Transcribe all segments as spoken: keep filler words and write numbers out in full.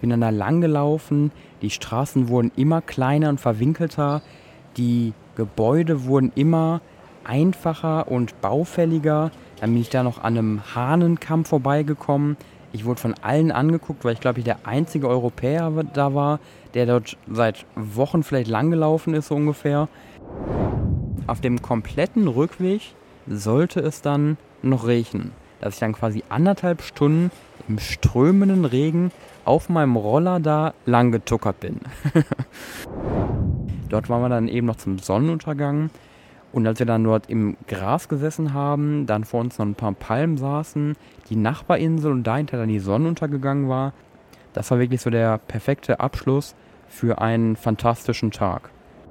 bin dann da lang gelaufen, die Straßen wurden immer kleiner und verwinkelter, die Gebäude wurden immer einfacher und baufälliger. Dann bin ich da noch an einem Hahnenkamm vorbeigekommen. Ich wurde von allen angeguckt, weil ich glaube ich der einzige Europäer da war, der dort seit Wochen vielleicht lang gelaufen ist so ungefähr. Auf dem kompletten Rückweg sollte es dann noch regnen, dass ich dann quasi anderthalb Stunden im strömenden Regen auf meinem Roller da lang getuckert bin. Dort waren wir dann eben noch zum Sonnenuntergang und als wir dann dort im Gras gesessen haben, dann vor uns noch ein paar Palmen saßen, die Nachbarinsel und dahinter dann die Sonne untergegangen war, das war wirklich so der perfekte Abschluss für einen fantastischen Tag.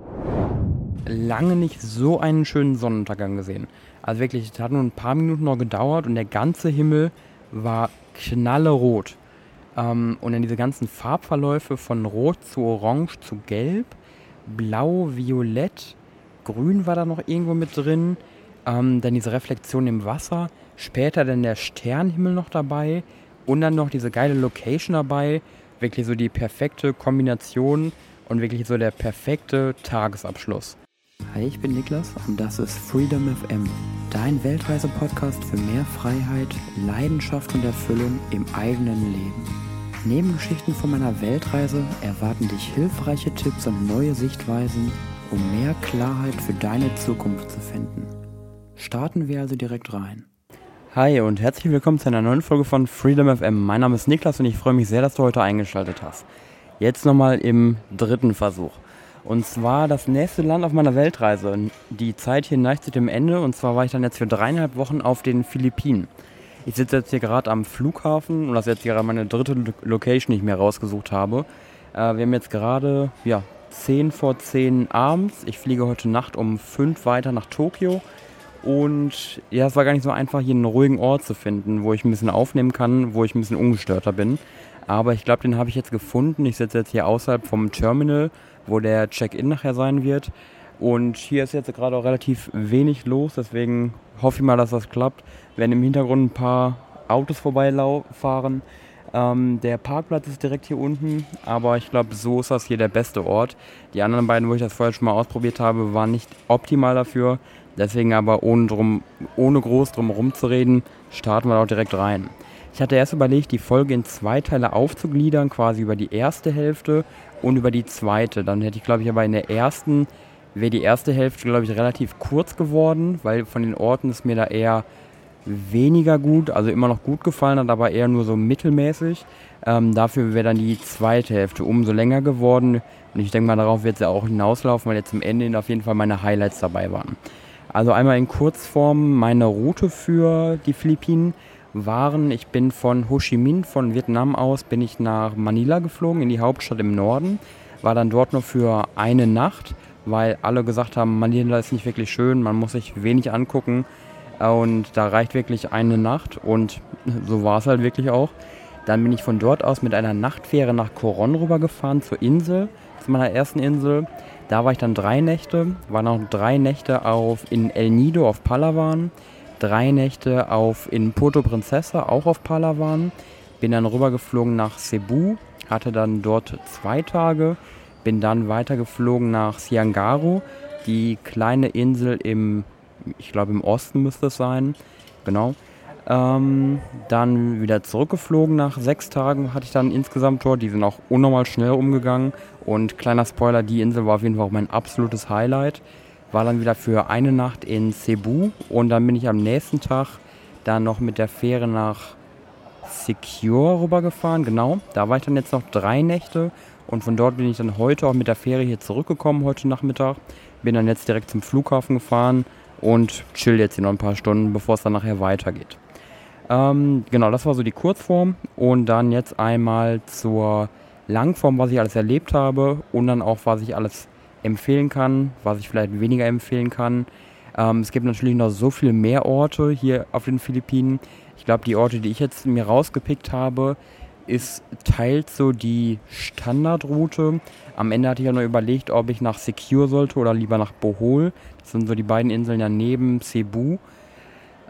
Lange nicht so einen schönen Sonnenuntergang gesehen. Also wirklich, es hat nur ein paar Minuten noch gedauert und der ganze Himmel war knallerot. Ähm, und dann diese ganzen Farbverläufe von Rot zu Orange zu Gelb, Blau, Violett, Grün war da noch irgendwo mit drin. Ähm, dann diese Reflexion im Wasser, später dann der Sternenhimmel noch dabei und dann noch diese geile Location dabei. Wirklich so die perfekte Kombination und wirklich so der perfekte Tagesabschluss. Hi, ich bin Niklas und das ist Freedom F M, dein Weltreise-Podcast für mehr Freiheit, Leidenschaft und Erfüllung im eigenen Leben. Neben Geschichten von meiner Weltreise erwarten dich hilfreiche Tipps und neue Sichtweisen, um mehr Klarheit für deine Zukunft zu finden. Starten wir also direkt rein. Hi und herzlich willkommen zu einer neuen Folge von Freedom F M. Mein Name ist Niklas und ich freue mich sehr, dass du heute eingeschaltet hast. Jetzt nochmal im dritten Versuch. Und zwar das nächste Land auf meiner Weltreise. Die Zeit hier neigt sich dem Ende und zwar war ich dann jetzt für dreieinhalb Wochen auf den Philippinen. Ich sitze jetzt hier gerade am Flughafen und das ist jetzt gerade meine dritte Location, die ich mir rausgesucht habe. Äh, wir haben jetzt gerade ja, zehn vor zehn abends. Ich fliege heute Nacht um fünf weiter nach Tokio. Und ja, es war gar nicht so einfach, hier einen ruhigen Ort zu finden, wo ich ein bisschen aufnehmen kann, wo ich ein bisschen ungestörter bin. Aber ich glaube, den habe ich jetzt gefunden. Ich sitze jetzt hier außerhalb vom Terminal, wo der Check-in nachher sein wird. Und hier ist jetzt gerade auch relativ wenig los, deswegen hoffe ich mal, dass das klappt. Wenn im Hintergrund ein paar Autos vorbeifahren. Ähm, der Parkplatz ist direkt hier unten, aber ich glaube, so ist das hier der beste Ort. Die anderen beiden, wo ich das vorher schon mal ausprobiert habe, waren nicht optimal dafür. Deswegen aber ohne, drum, ohne groß drum herum zu reden, starten wir auch direkt rein. Ich hatte erst überlegt, die Folge in zwei Teile aufzugliedern, quasi über die erste Hälfte und über die zweite. Dann hätte ich, glaube ich, aber in der ersten, wäre die erste Hälfte, glaube ich, relativ kurz geworden, weil von den Orten ist mir da eher weniger gut, also immer noch gut gefallen hat, aber eher nur so mittelmäßig. Ähm, dafür wäre dann die zweite Hälfte umso länger geworden und ich denke mal, darauf wird es ja auch hinauslaufen, weil jetzt zum Ende auf jeden Fall meine Highlights dabei waren. Also einmal in Kurzform meine Route für die Philippinen waren, ich bin von Ho Chi Minh, von Vietnam aus, bin ich nach Manila geflogen, in die Hauptstadt im Norden, war dann dort nur für eine Nacht, weil alle gesagt haben, Manila ist nicht wirklich schön, man muss sich wenig angucken und da reicht wirklich eine Nacht und so war es halt wirklich auch. Dann bin ich von dort aus mit einer Nachtfähre nach Coron rübergefahren zur Insel, zu meiner ersten Insel. Da war ich dann drei Nächte, war noch drei Nächte auf in El Nido auf Palawan, drei Nächte auf in Puerto Princesa, auch auf Palawan. Bin dann rübergeflogen nach Cebu, hatte dann dort zwei Tage, bin dann weitergeflogen nach Siangaro, die kleine Insel im, ich glaube im Osten müsste es sein, genau. Ähm, dann wieder zurückgeflogen nach sechs Tagen hatte ich dann insgesamt dort, die sind auch unnormal schnell umgegangen und kleiner Spoiler, die Insel war auf jeden Fall auch mein absolutes Highlight. War dann wieder für eine Nacht in Cebu und dann bin ich am nächsten Tag dann noch mit der Fähre nach Secure rübergefahren, genau, da war ich dann jetzt noch drei Nächte und von dort bin ich dann heute auch mit der Fähre hier zurückgekommen, heute Nachmittag, bin dann jetzt direkt zum Flughafen gefahren und chill jetzt hier noch ein paar Stunden, bevor es dann nachher weitergeht. Ähm, genau, das war so die Kurzform und dann jetzt einmal zur Langform, was ich alles erlebt habe und dann auch, was ich alles empfehlen kann, was ich vielleicht weniger empfehlen kann. Ähm, es gibt natürlich noch so viel mehr Orte hier auf den Philippinen. Ich glaube, die Orte, die ich jetzt mir rausgepickt habe, ist teils so die Standardroute. Am Ende hatte ich ja noch überlegt, ob ich nach Secure sollte oder lieber nach Bohol. Das sind so die beiden Inseln daneben Cebu.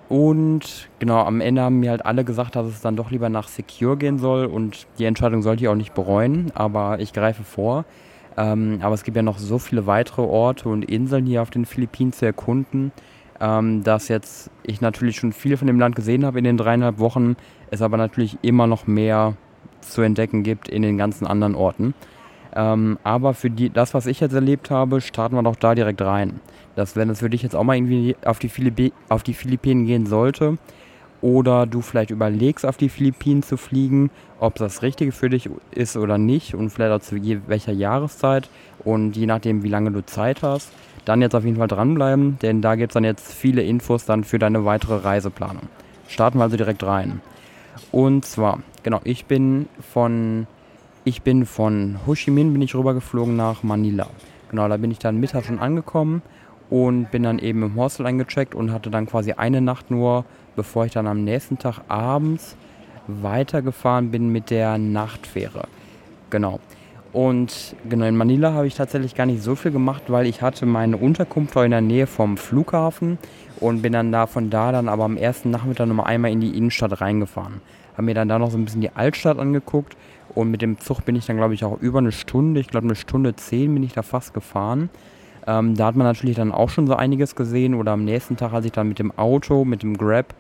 Und genau, am Ende haben mir halt alle gesagt, dass es dann doch lieber nach Secure gehen soll und die Entscheidung sollte ich auch nicht bereuen, aber ich greife vor. Ähm, aber es gibt ja noch so viele weitere Orte und Inseln hier auf den Philippinen zu erkunden, ähm, dass jetzt ich natürlich schon viel von dem Land gesehen habe in den dreieinhalb Wochen, es aber natürlich immer noch mehr zu entdecken gibt in den ganzen anderen Orten. Ähm, aber für die, das, was ich jetzt erlebt habe, starten wir doch da direkt rein. Dass, wenn es für dich jetzt auch mal irgendwie auf die, Philippi- auf die Philippinen gehen sollte oder du vielleicht überlegst, auf die Philippinen zu fliegen, ob das Richtige für dich ist oder nicht und vielleicht auch zu je, welcher Jahreszeit und je nachdem, wie lange du Zeit hast, dann jetzt auf jeden Fall dranbleiben, denn da gibt es dann jetzt viele Infos dann für deine weitere Reiseplanung. Starten wir also direkt rein. Und zwar, genau, ich bin von ich bin von Ho Chi Minh bin ich rübergeflogen nach Manila. Genau, da bin ich dann mittags schon angekommen und bin dann eben im Hostel eingecheckt und hatte dann quasi eine Nacht nur, bevor ich dann am nächsten Tag abends weitergefahren bin mit der Nachtfähre. Genau. Und genau, in Manila habe ich tatsächlich gar nicht so viel gemacht, weil ich hatte meine Unterkunft auch in der Nähe vom Flughafen und bin dann da von da dann aber am ersten Nachmittag nochmal einmal in die Innenstadt reingefahren. Habe mir dann da noch so ein bisschen die Altstadt angeguckt und mit dem Zug bin ich dann, glaube ich, auch über eine Stunde, ich glaube eine Stunde zehn bin ich da fast gefahren. Ähm, da hat man natürlich dann auch schon so einiges gesehen oder am nächsten Tag, als ich dann mit dem Auto, mit dem Grab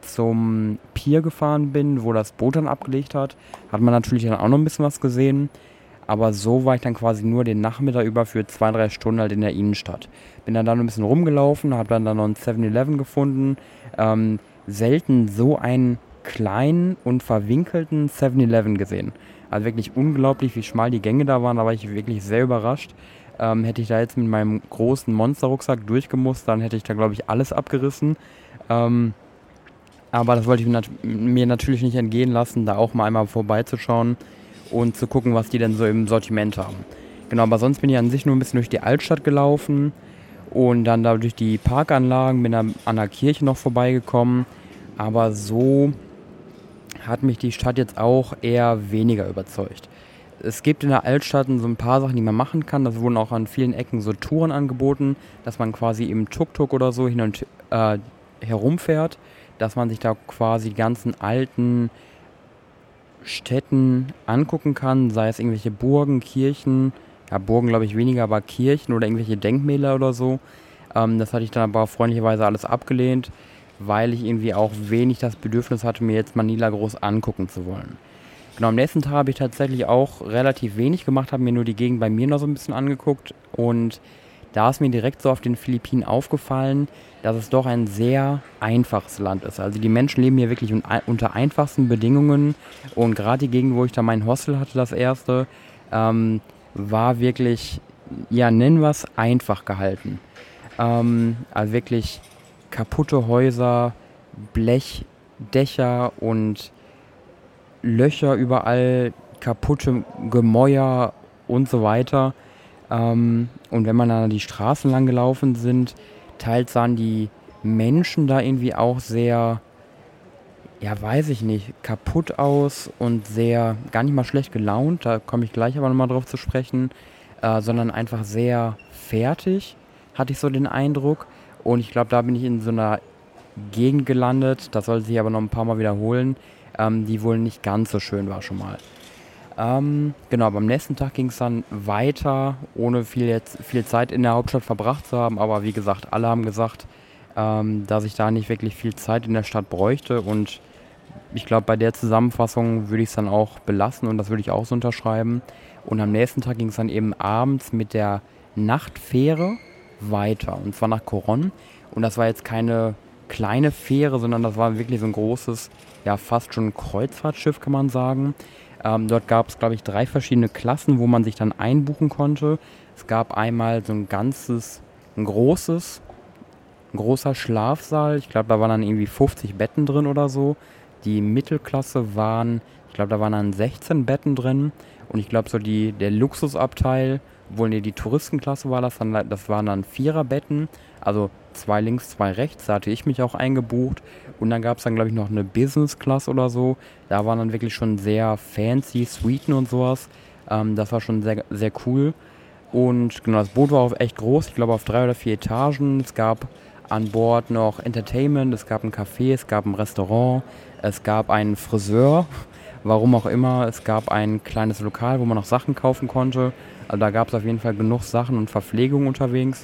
zum Pier gefahren bin, wo das Boot dann abgelegt hat, hat man natürlich dann auch noch ein bisschen was gesehen. Aber so war ich dann quasi nur den Nachmittag über für zwei, drei Stunden halt in der Innenstadt. Bin dann da noch ein bisschen rumgelaufen, habe dann da noch einen seven eleven gefunden. Ähm, selten so einen kleinen und verwinkelten seven eleven gesehen. Also wirklich unglaublich, wie schmal die Gänge da waren. Da war ich wirklich sehr überrascht. Ähm, hätte ich da jetzt mit meinem großen Monsterrucksack durchgemusst, dann hätte ich da, glaube ich, alles abgerissen. Ähm, aber das wollte ich mir, nat- mir natürlich nicht entgehen lassen, da auch mal einmal vorbeizuschauen und zu gucken, was die denn so im Sortiment haben. Genau, aber sonst bin ich an sich nur ein bisschen durch die Altstadt gelaufen und dann da durch die Parkanlagen, bin dann an der Kirche noch vorbeigekommen. Aber so hat mich die Stadt jetzt auch eher weniger überzeugt. Es gibt in der Altstadt so ein paar Sachen, die man machen kann. Das wurden auch an vielen Ecken so Touren angeboten, dass man quasi im Tuk-Tuk oder so hin und äh, herumfährt, dass man sich da quasi die ganzen alten Städten angucken kann, sei es irgendwelche Burgen, Kirchen, ja Burgen glaube ich weniger, aber Kirchen oder irgendwelche Denkmäler oder so. Ähm, das hatte ich dann aber freundlicherweise alles abgelehnt, weil ich irgendwie auch wenig das Bedürfnis hatte, mir jetzt Manila groß angucken zu wollen. Genau, am nächsten Tag habe ich tatsächlich auch relativ wenig gemacht, habe mir nur die Gegend bei mir noch so ein bisschen angeguckt und da ist mir direkt so auf den Philippinen aufgefallen, dass es doch ein sehr einfaches Land ist. Also die Menschen leben hier wirklich un- unter einfachsten Bedingungen und gerade die Gegend, wo ich da mein Hostel hatte, das erste, ähm, war wirklich, ja, nennen wir es einfach gehalten. Ähm, also wirklich kaputte Häuser, Blechdächer und Löcher überall, kaputte Gemäuer und so weiter. Ähm, und wenn man da die Straßen lang gelaufen sind, teils sahen die Menschen da irgendwie auch sehr, ja, weiß ich nicht, kaputt aus und sehr, gar nicht mal schlecht gelaunt, da komme ich gleich aber nochmal drauf zu sprechen, äh, sondern einfach sehr fertig, hatte ich so den Eindruck. Und ich glaube, da bin ich in so einer Gegend gelandet, das soll sich aber noch ein paar Mal wiederholen, ähm, die wohl nicht ganz so schön war schon mal. Ähm, genau, aber am nächsten Tag ging es dann weiter, ohne viel, jetzt, viel Zeit in der Hauptstadt verbracht zu haben. Aber wie gesagt, alle haben gesagt, ähm, dass ich da nicht wirklich viel Zeit in der Stadt bräuchte. Und ich glaube, bei der Zusammenfassung würde ich es dann auch belassen und das würde ich auch so unterschreiben. Und am nächsten Tag ging es dann eben abends mit der Nachtfähre weiter. Und zwar nach Coron. Und das war jetzt keine kleine Fähre, sondern das war wirklich so ein großes, ja fast schon Kreuzfahrtschiff, kann man sagen. Ähm, dort gab es, glaube ich, drei verschiedene Klassen, wo man sich dann einbuchen konnte. Es gab einmal so ein ganzes, ein großes, ein großer Schlafsaal. Ich glaube, da waren dann irgendwie fünfzig Betten drin oder so. Die Mittelklasse waren, ich glaube, da waren dann sechzehn Betten drin. Und ich glaube, so die, der Luxusabteil, obwohl nee, die Touristenklasse war das, dann, das waren dann Viererbetten. Also zwei links, zwei rechts. Da hatte ich mich auch eingebucht. Und dann gab es dann, glaube ich, noch eine Business Class oder so. Da waren dann wirklich schon sehr fancy Suiten und sowas. Ähm, das war schon sehr, sehr cool. Und genau, das Boot war auch echt groß. Ich glaube, auf drei oder vier Etagen. Es gab an Bord noch Entertainment, es gab ein Café, es gab ein Restaurant, es gab einen Friseur, warum auch immer, es gab ein kleines Lokal, wo man noch Sachen kaufen konnte. Also da gab es auf jeden Fall genug Sachen und Verpflegung unterwegs.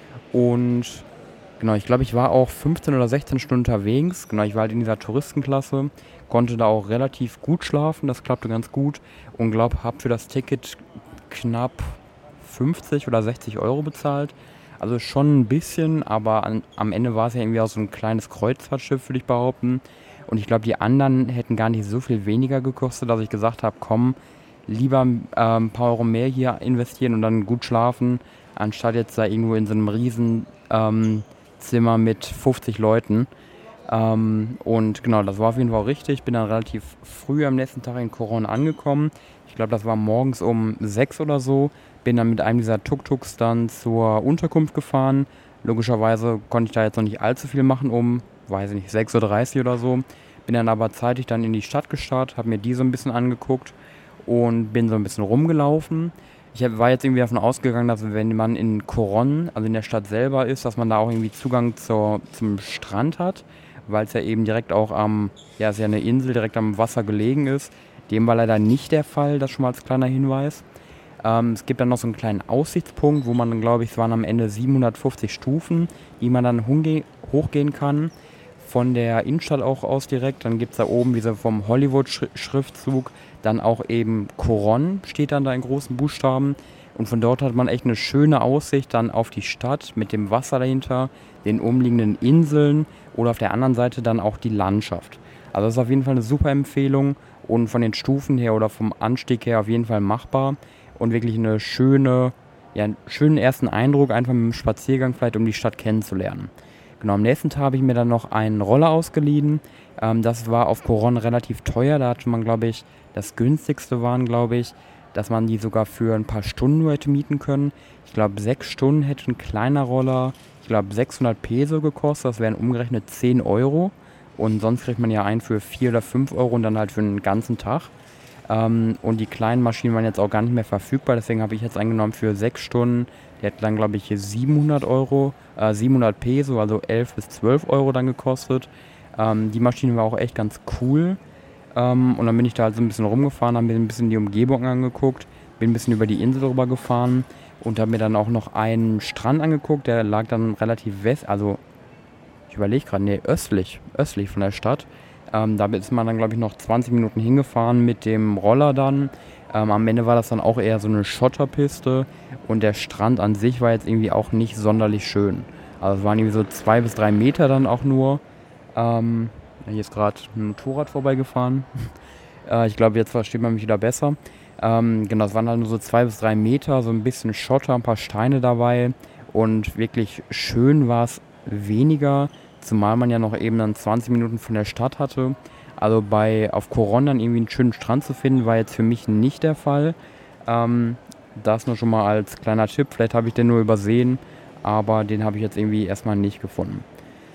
Und genau, ich glaube, ich war auch fünfzehn oder sechzehn Stunden unterwegs. Genau, ich war halt in dieser Touristenklasse, konnte da auch relativ gut schlafen, das klappte ganz gut. Und glaube, habe für das Ticket knapp fünfzig oder sechzig Euro bezahlt. Also schon ein bisschen, aber an, am Ende war es ja irgendwie auch so ein kleines Kreuzfahrtschiff, würde ich behaupten. Und ich glaube, die anderen hätten gar nicht so viel weniger gekostet, dass ich gesagt habe, komm, lieber äh, ein paar Euro mehr hier investieren und dann gut schlafen, anstatt jetzt da irgendwo in so einem riesen ähm, Zimmer mit fünfzig Leuten. Ähm, und genau, das war auf jeden Fall auch richtig. Ich bin dann relativ früh am nächsten Tag in Coron angekommen. Ich glaube, das war morgens um sechs oder so. Bin dann mit einem dieser Tuk-Tuks dann zur Unterkunft gefahren. Logischerweise konnte ich da jetzt noch nicht allzu viel machen, um, weiß ich nicht, sechs Uhr dreißig oder so. Bin dann aber zeitig dann in die Stadt gestartet, habe mir die so ein bisschen angeguckt und bin so ein bisschen rumgelaufen. Ich hab, war jetzt irgendwie davon ausgegangen, dass wenn man in Coron, also in der Stadt selber ist, dass man da auch irgendwie Zugang zur, zum Strand hat, weil es ja eben direkt auch am, ja, es ist ja eine Insel, direkt am Wasser gelegen ist. Dem war leider nicht der Fall, das schon mal als kleiner Hinweis. Ähm, es gibt dann noch so einen kleinen Aussichtspunkt, wo man dann, glaube ich, es waren am Ende siebenhundertfünfzig Stufen, die man dann hochge- hochgehen kann. Von der Innenstadt auch aus direkt. Dann gibt es da oben diese vom Hollywood-Schriftzug, dann auch eben Coron steht dann da in großen Buchstaben. Und von dort hat man echt eine schöne Aussicht dann auf die Stadt mit dem Wasser dahinter, den umliegenden Inseln oder auf der anderen Seite dann auch die Landschaft. Also das ist auf jeden Fall eine super Empfehlung und von den Stufen her oder vom Anstieg her auf jeden Fall machbar und wirklich eine schöne, ja, einen schönen ersten Eindruck einfach mit dem Spaziergang vielleicht, um die Stadt kennenzulernen. Genau, am nächsten Tag habe ich mir dann noch einen Roller ausgeliehen. Ähm, das war auf Coron relativ teuer. Da hatte man, glaube ich, das günstigste waren, glaube ich, dass man die sogar für ein paar Stunden nur hätte mieten können. Ich glaube, sechs Stunden hätte ein kleiner Roller, ich glaube, sechshundert Peso gekostet. Das wären umgerechnet zehn Euro. Und sonst kriegt man ja einen für vier oder fünf Euro und dann halt für einen ganzen Tag. Ähm, und die kleinen Maschinen waren jetzt auch gar nicht mehr verfügbar. Deswegen habe ich jetzt eingenommen für sechs Stunden. Die hat dann, glaube ich, hier siebenhundert Euro, äh, siebenhundert Peso, also elf bis zwölf Euro dann gekostet. Ähm, die Maschine war auch echt ganz cool. Ähm, und dann bin ich da halt so ein bisschen rumgefahren, habe mir ein bisschen die Umgebung angeguckt, bin ein bisschen über die Insel rüber gefahren und habe mir dann auch noch einen Strand angeguckt, der lag dann relativ west, also ich überlege gerade, nee, östlich, östlich von der Stadt. Ähm, da ist man dann, glaube ich, noch zwanzig Minuten hingefahren mit dem Roller dann. Ähm, am Ende war das dann auch eher so eine Schotterpiste und der Strand an sich war jetzt irgendwie auch nicht sonderlich schön. Also es waren irgendwie so zwei bis drei Meter dann auch nur. Ähm, hier ist gerade ein Motorrad vorbeigefahren. äh, ich glaube, jetzt versteht man mich wieder besser. Ähm, genau, es waren halt nur so zwei bis drei Meter, so ein bisschen Schotter, ein paar Steine dabei. Und wirklich schön war es weniger, zumal man ja noch eben dann zwanzig Minuten von der Stadt hatte. Also bei auf Coron dann irgendwie einen schönen Strand zu finden, war jetzt für mich nicht der Fall. Ähm, das nur schon mal als kleiner Tipp. Vielleicht habe ich den nur übersehen, aber den habe ich jetzt irgendwie erstmal nicht gefunden.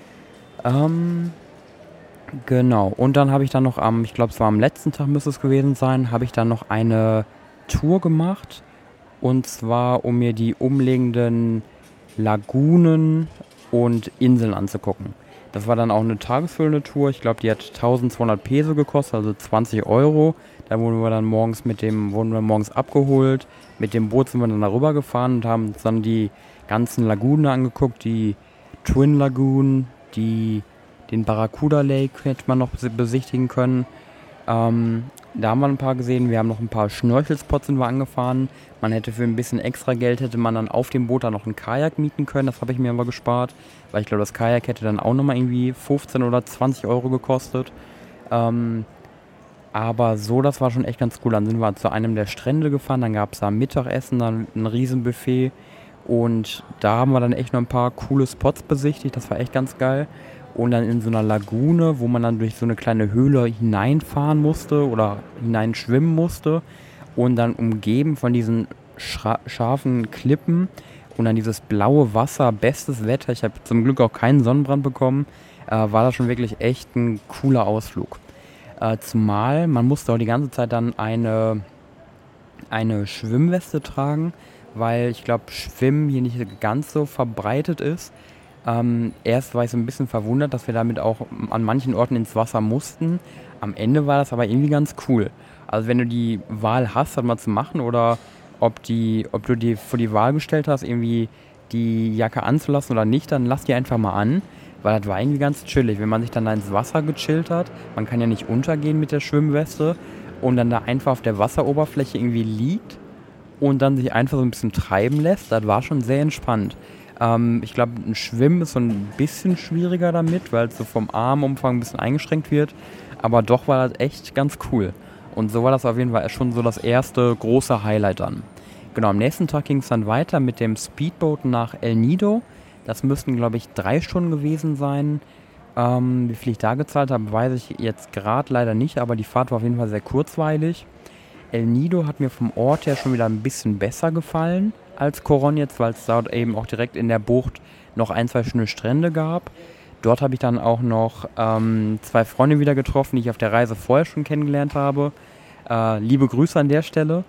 Ähm, genau. Und dann habe ich dann noch am, ich glaube, es war am letzten Tag müsste es gewesen sein, habe ich dann noch eine Tour gemacht. Und zwar, um mir die umliegenden Lagunen und Inseln anzugucken. Das war dann auch eine tagesfüllende Tour. Ich glaube, die hat eintausendzweihundert Peso gekostet, also zwanzig Euro. Da wurden wir dann morgens mit dem, wurden wir morgens abgeholt. Mit dem Boot sind wir dann darüber gefahren und haben uns dann die ganzen Lagunen angeguckt. Die Twin Lagoon, die, den Barracuda Lake hätte man noch besichtigen können. Ähm, da haben wir ein paar gesehen. Wir haben noch ein paar Schnorchelspots sind wir angefahren. Man hätte für ein bisschen extra Geld, hätte man dann auf dem Boot dann noch ein Kajak mieten können. Das habe ich mir aber gespart, weil ich glaube, das Kajak hätte dann auch nochmal irgendwie fünfzehn oder zwanzig Euro gekostet. Ähm, aber so, das war schon echt ganz cool. Dann sind wir zu einem der Strände gefahren, dann gab es da Mittagessen, dann ein Riesenbuffet. Und da haben wir dann echt noch ein paar coole Spots besichtigt. Das war echt ganz geil. Und dann in so einer Lagune, wo man dann durch so eine kleine Höhle hineinfahren musste oder hineinschwimmen musste. Und dann umgeben von diesen schra- scharfen Klippen und dann dieses blaue Wasser, bestes Wetter. Ich habe zum Glück auch keinen Sonnenbrand bekommen. Äh, war das schon wirklich echt ein cooler Ausflug. Äh, zumal man musste auch die ganze Zeit dann eine, eine Schwimmweste tragen, weil ich glaube, Schwimmen hier nicht ganz so verbreitet ist. Ähm, erst war ich so ein bisschen verwundert, dass wir damit auch an manchen Orten ins Wasser mussten. Am Ende war das aber irgendwie ganz cool. Also wenn du die Wahl hast, das mal zu machen oder ob die, ob du dir vor die Wahl gestellt hast, irgendwie die Jacke anzulassen oder nicht, dann lass die einfach mal an, weil das war irgendwie ganz chillig, wenn man sich dann da ins Wasser gechillt hat. Man kann ja nicht untergehen mit der Schwimmweste und dann da einfach auf der Wasseroberfläche irgendwie liegt und dann sich einfach so ein bisschen treiben lässt. Das war schon sehr entspannt. Ähm, ich glaube, ein Schwimmen ist so ein bisschen schwieriger damit, weil es so vom Armumfang ein bisschen eingeschränkt wird. Aber doch war das echt ganz cool. Und so war das auf jeden Fall schon so das erste große Highlight dann. Genau, am nächsten Tag ging es dann weiter mit dem Speedboat nach El Nido. Das müssten, glaube ich, drei Stunden gewesen sein. Ähm, wie viel ich da gezahlt habe, weiß ich jetzt gerade leider nicht, aber die Fahrt war auf jeden Fall sehr kurzweilig. El Nido hat mir vom Ort her schon wieder ein bisschen besser gefallen als Coron jetzt, weil es dort eben auch direkt in der Bucht noch ein, zwei schöne Strände gab. Dort habe ich dann auch noch ähm, zwei Freunde wieder getroffen, die ich auf der Reise vorher schon kennengelernt habe. Äh, liebe Grüße an der Stelle.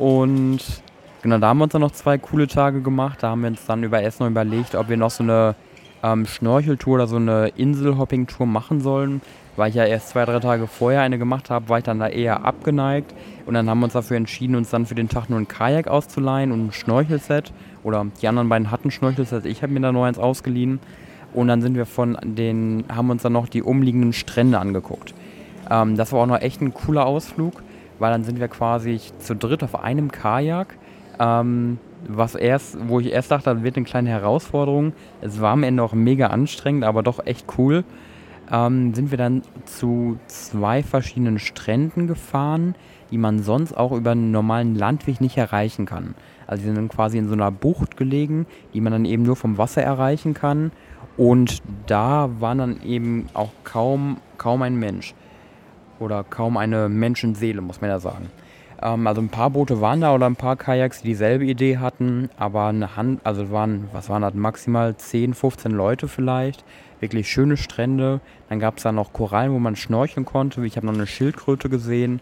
Und genau, da haben wir uns dann noch zwei coole Tage gemacht. Da haben wir uns dann über Essen noch überlegt, ob wir noch so eine ähm, Schnorcheltour oder so eine Inselhopping-Tour machen sollen. Weil ich ja erst zwei, drei Tage vorher eine gemacht habe, war ich dann da eher abgeneigt. Und dann haben wir uns dafür entschieden, uns dann für den Tag nur ein Kajak auszuleihen und ein Schnorchelset. Oder die anderen beiden hatten Schnorchelsets, ich habe mir da nur eins ausgeliehen. Und dann sind wir von den, haben uns dann noch die umliegenden Strände angeguckt. Ähm, das war auch noch echt ein cooler Ausflug, weil dann sind wir quasi zu dritt auf einem Kajak. Ähm, was erst, wo ich erst dachte, das wird eine kleine Herausforderung. Es war am Ende auch mega anstrengend, aber doch echt cool. Ähm, sind wir dann zu zwei verschiedenen Stränden gefahren, die man sonst auch über einen normalen Landweg nicht erreichen kann. Also die sind dann quasi in so einer Bucht gelegen, die man dann eben nur vom Wasser erreichen kann. Und da war dann eben auch kaum, kaum ein Mensch. Oder kaum eine Menschenseele, muss man ja sagen. Ähm, also ein paar Boote waren da oder ein paar Kajaks, die dieselbe Idee hatten. Aber eine Hand, also waren, was waren das, maximal zehn, fünfzehn Leute vielleicht. Wirklich schöne Strände. Dann gab es da noch Korallen, wo man schnorcheln konnte. Ich habe noch eine Schildkröte gesehen.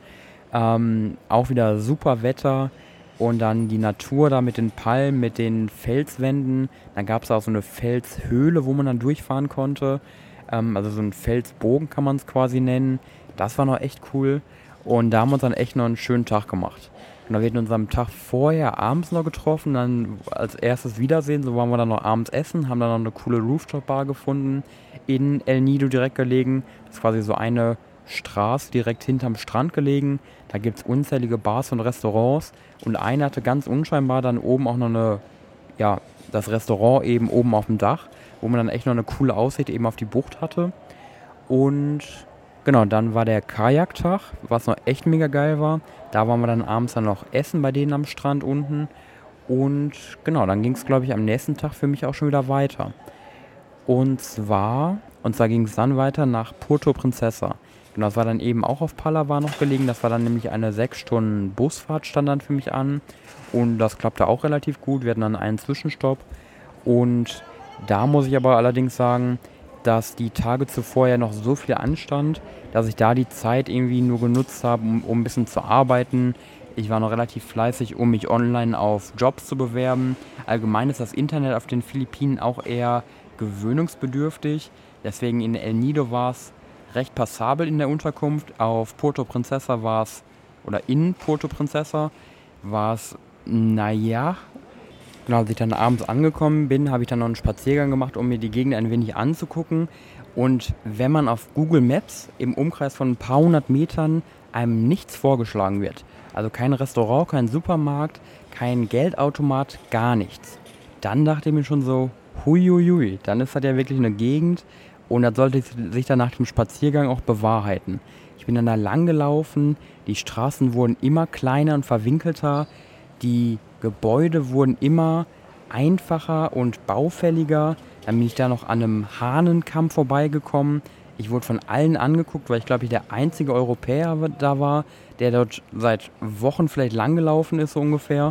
Ähm, auch wieder super Wetter. Und dann die Natur da mit den Palmen, mit den Felswänden. Dann gab es auch so eine Felshöhle, wo man dann durchfahren konnte. Ähm, also so ein Felsbogen kann man es quasi nennen. Das war noch echt cool. Und da haben wir uns dann echt noch einen schönen Tag gemacht. Und da wir hatten uns am Tag vorher abends noch getroffen, dann als erstes Wiedersehen, so waren wir dann noch abends essen, haben dann noch eine coole Rooftop-Bar gefunden, in El Nido direkt gelegen. Das ist quasi so eine Straße direkt hinterm Strand gelegen. Da gibt es unzählige Bars und Restaurants. Und eine hatte ganz unscheinbar dann oben auch noch eine, ja, das Restaurant eben oben auf dem Dach, wo man dann echt noch eine coole Aussicht eben auf die Bucht hatte. Und genau, dann war der Kajaktag, was noch echt mega geil war. Da waren wir dann abends dann noch essen bei denen am Strand unten. Und genau, dann ging es, glaube ich, am nächsten Tag für mich auch schon wieder weiter. Und zwar, und zwar ging es dann weiter nach Puerto Princesa. Genau, das war dann eben auch auf Palawan noch gelegen. Das war dann nämlich eine sechs Stunden Busfahrt, stand dann für mich an. Und das klappte auch relativ gut. Wir hatten dann einen Zwischenstopp. Und da muss ich aber allerdings sagen, dass die Tage zuvor ja noch so viel anstand, dass ich da die Zeit irgendwie nur genutzt habe, um, um ein bisschen zu arbeiten. Ich war noch relativ fleißig, um mich online auf Jobs zu bewerben. Allgemein ist das Internet auf den Philippinen auch eher gewöhnungsbedürftig. Deswegen in El Nido war es recht passabel in der Unterkunft. Auf Puerto Princesa war es, oder in Puerto Princesa war es, naja, genau, als ich dann abends angekommen bin, habe ich dann noch einen Spaziergang gemacht, um mir die Gegend ein wenig anzugucken. Und wenn man auf Google Maps im Umkreis von ein paar hundert Metern einem nichts vorgeschlagen wird, also kein Restaurant, kein Supermarkt, kein Geldautomat, gar nichts, dann dachte ich mir schon so, huiuiui, dann ist das ja wirklich eine Gegend und das sollte sich dann nach dem Spaziergang auch bewahrheiten. Ich bin dann da lang gelaufen, die Straßen wurden immer kleiner und verwinkelter, die Gebäude wurden immer einfacher und baufälliger. Dann bin ich da noch an einem Hahnenkamm vorbeigekommen. Ich wurde von allen angeguckt, weil ich glaube ich der einzige Europäer da war, der dort seit Wochen vielleicht lang gelaufen ist so ungefähr.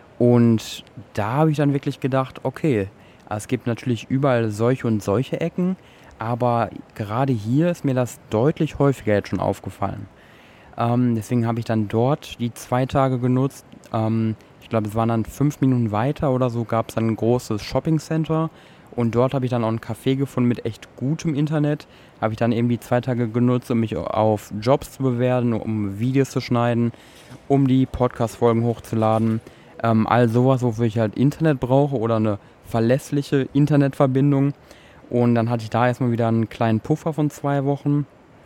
Und da habe ich dann wirklich gedacht, okay, es gibt natürlich überall solche und solche Ecken, aber gerade hier ist mir das deutlich häufiger jetzt schon aufgefallen. Ähm, deswegen habe ich dann dort die zwei Tage genutzt. Ähm, ich glaube, es waren dann fünf Minuten weiter oder so, gab es dann ein großes Shopping-Center Und dort habe ich dann auch ein Café gefunden mit echt gutem Internet. Habe ich dann eben die zwei Tage genutzt, um mich auf Jobs zu bewerben, um Videos zu schneiden, um die Podcast-Folgen hochzuladen. Ähm, all sowas, wofür ich halt Internet brauche oder eine verlässliche Internetverbindung. Und dann hatte ich da erstmal wieder einen kleinen Puffer von zwei Wochen.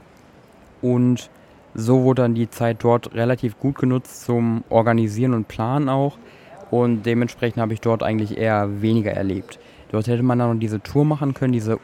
Und so wurde dann die Zeit dort relativ gut genutzt zum Organisieren und Planen auch. Und dementsprechend habe ich dort eigentlich eher weniger erlebt. Dort hätte man dann noch diese Tour machen können, diese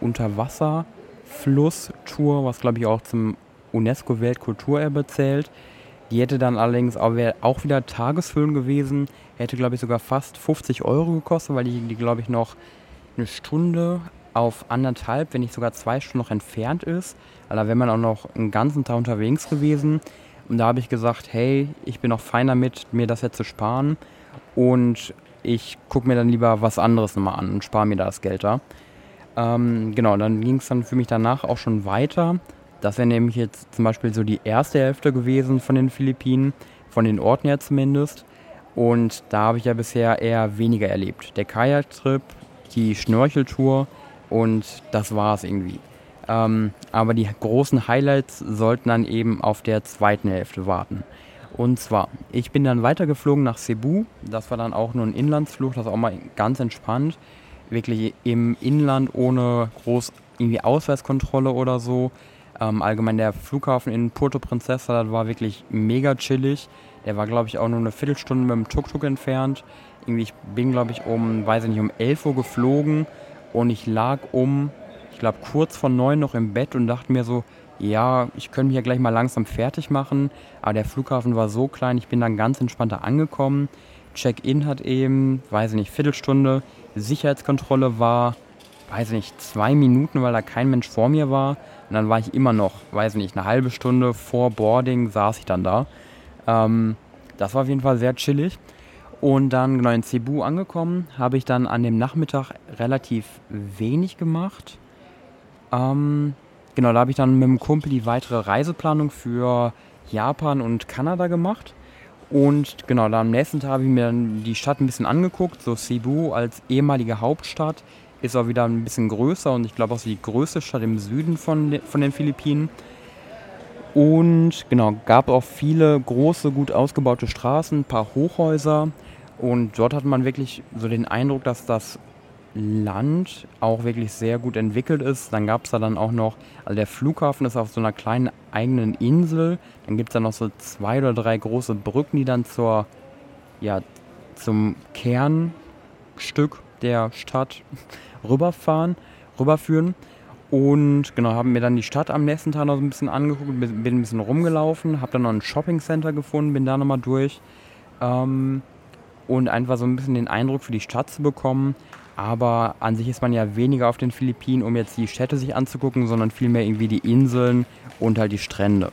Unterwasserfluss-Tour, was glaube ich auch zum UNESCO-Weltkulturerbe zählt. Die hätte dann allerdings auch, wär auch wieder Tagesfüllen gewesen, hätte glaube ich sogar fast fünfzig Euro gekostet, weil die, die glaube ich noch eine Stunde auf anderthalb, wenn nicht sogar zwei Stunden noch entfernt ist. Also da wäre man auch noch einen ganzen Tag unterwegs gewesen. Und da habe ich gesagt, hey, ich bin auch fein damit, mir das jetzt zu sparen. Und ich gucke mir dann lieber was anderes nochmal an und spare mir da das Geld da. Ähm, genau, dann ging es dann für mich danach auch schon weiter. Das wäre nämlich jetzt zum Beispiel so die erste Hälfte gewesen von den Philippinen, von den Orten her zumindest. Und da habe ich ja bisher eher weniger erlebt. Der Kajaktrip, die Schnorcheltour und das war es irgendwie. Ähm, aber die großen Highlights sollten dann eben auf der zweiten Hälfte warten. Und zwar, ich bin dann weitergeflogen nach Cebu. Das war dann auch nur ein Inlandsflug, das war auch mal ganz entspannt. Wirklich im Inland ohne groß irgendwie Ausweiskontrolle oder so. Ähm, allgemein der Flughafen in Puerto Princesa, das war wirklich mega chillig. Der war, glaube ich, auch nur eine Viertelstunde mit dem Tuk-Tuk entfernt. Irgendwie, ich bin, glaube ich, um, weiß ich nicht, um elf Uhr geflogen und ich lag um, ich glaube, kurz vor neun noch im Bett und dachte mir so, ja, ich könnte mich ja gleich mal langsam fertig machen. Aber der Flughafen war so klein, ich bin dann ganz entspannt da angekommen. Check-in hat eben, weiß ich nicht, Viertelstunde. Sicherheitskontrolle war, weiß ich nicht, zwei Minuten, weil da kein Mensch vor mir war. Und dann war ich immer noch, weiß ich nicht, eine halbe Stunde vor Boarding saß ich dann da. Ähm, das war auf jeden Fall sehr chillig. Und dann genau in Cebu angekommen, habe ich dann an dem Nachmittag relativ wenig gemacht. Ähm, genau, da habe ich dann mit dem Kumpel die weitere Reiseplanung für Japan und Kanada gemacht. Und genau, da am nächsten Tag habe ich mir dann die Stadt ein bisschen angeguckt. So Cebu als ehemalige Hauptstadt ist auch wieder ein bisschen größer und ich glaube auch die größte Stadt im Süden von, de- von den Philippinen. Und genau, gab auch viele große, gut ausgebaute Straßen, ein paar Hochhäuser. Und dort hat man wirklich so den Eindruck, dass das Land auch wirklich sehr gut entwickelt ist. Dann gab es da dann auch noch, also der Flughafen ist auf so einer kleinen eigenen Insel. Dann gibt es da noch so zwei oder drei große Brücken, die dann zur, ja, zum Kernstück der Stadt rüberfahren, rüberführen. Und genau, haben mir dann die Stadt am nächsten Tag noch so ein bisschen angeguckt, bin bin ein bisschen rumgelaufen, habe dann noch ein Shopping-Center gefunden, bin da nochmal durch. Ähm, und einfach so ein bisschen den Eindruck für die Stadt zu bekommen. Aber an sich ist man ja weniger auf den Philippinen, um jetzt die Städte sich anzugucken, sondern vielmehr irgendwie die Inseln und halt die Strände.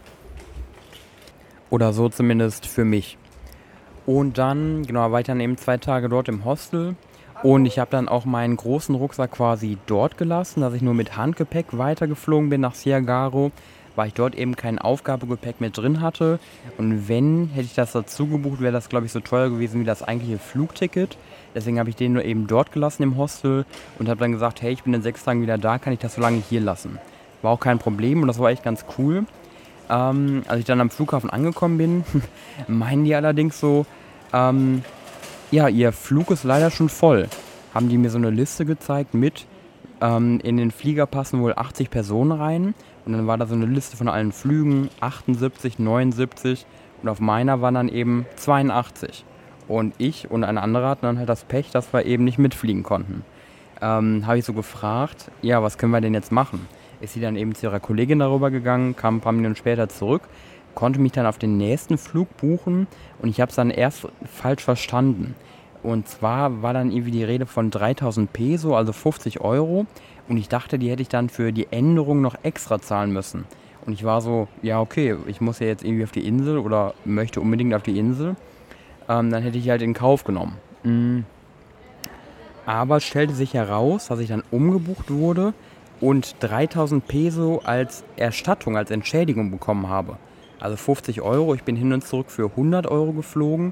Oder so zumindest für mich. Und dann, genau, war ich dann eben zwei Tage dort im Hostel. Und ich habe dann auch meinen großen Rucksack quasi dort gelassen, dass ich nur mit Handgepäck weitergeflogen bin nach Siargao, weil ich dort eben kein Aufgabegepäck mehr drin hatte. Und wenn, hätte ich das dazu gebucht, wäre das, glaube ich, so teuer gewesen wie das eigentliche Flugticket. Deswegen habe ich den nur eben dort gelassen im Hostel und habe dann gesagt, hey, ich bin in sechs Tagen wieder da, kann ich das so lange hier lassen. War auch kein Problem und das war echt ganz cool. Ähm, als ich dann am Flughafen angekommen bin, meinen die allerdings so, ähm, ja, ihr Flug ist leider schon voll. Haben die mir so eine Liste gezeigt mit, ähm, in den Flieger passen wohl achtzig Personen rein. Und dann war da so eine Liste von allen Flügen, achtundsiebzig, neunundsiebzig und auf meiner waren dann eben zweiundachtzig. Und ich und ein anderer hatten dann halt das Pech, dass wir eben nicht mitfliegen konnten. Ähm, habe ich so gefragt, ja, was können wir denn jetzt machen? Ist sie dann eben zu ihrer Kollegin darüber gegangen, kam ein paar Minuten später zurück, konnte mich dann auf den nächsten Flug buchen und ich habe es dann erst falsch verstanden. Und zwar war dann irgendwie die Rede von dreitausend Peso, also fünfzig Euro. Und ich dachte, die hätte ich dann für die Änderung noch extra zahlen müssen. Und ich war so, ja okay, ich muss ja jetzt irgendwie auf die Insel oder möchte unbedingt auf die Insel. Ähm, dann hätte ich halt in Kauf genommen. Mm. Aber es stellte sich heraus, dass ich dann umgebucht wurde und dreitausend Peso als Erstattung, als Entschädigung bekommen habe. Also fünfzig Euro, ich bin hin und zurück für hundert Euro geflogen.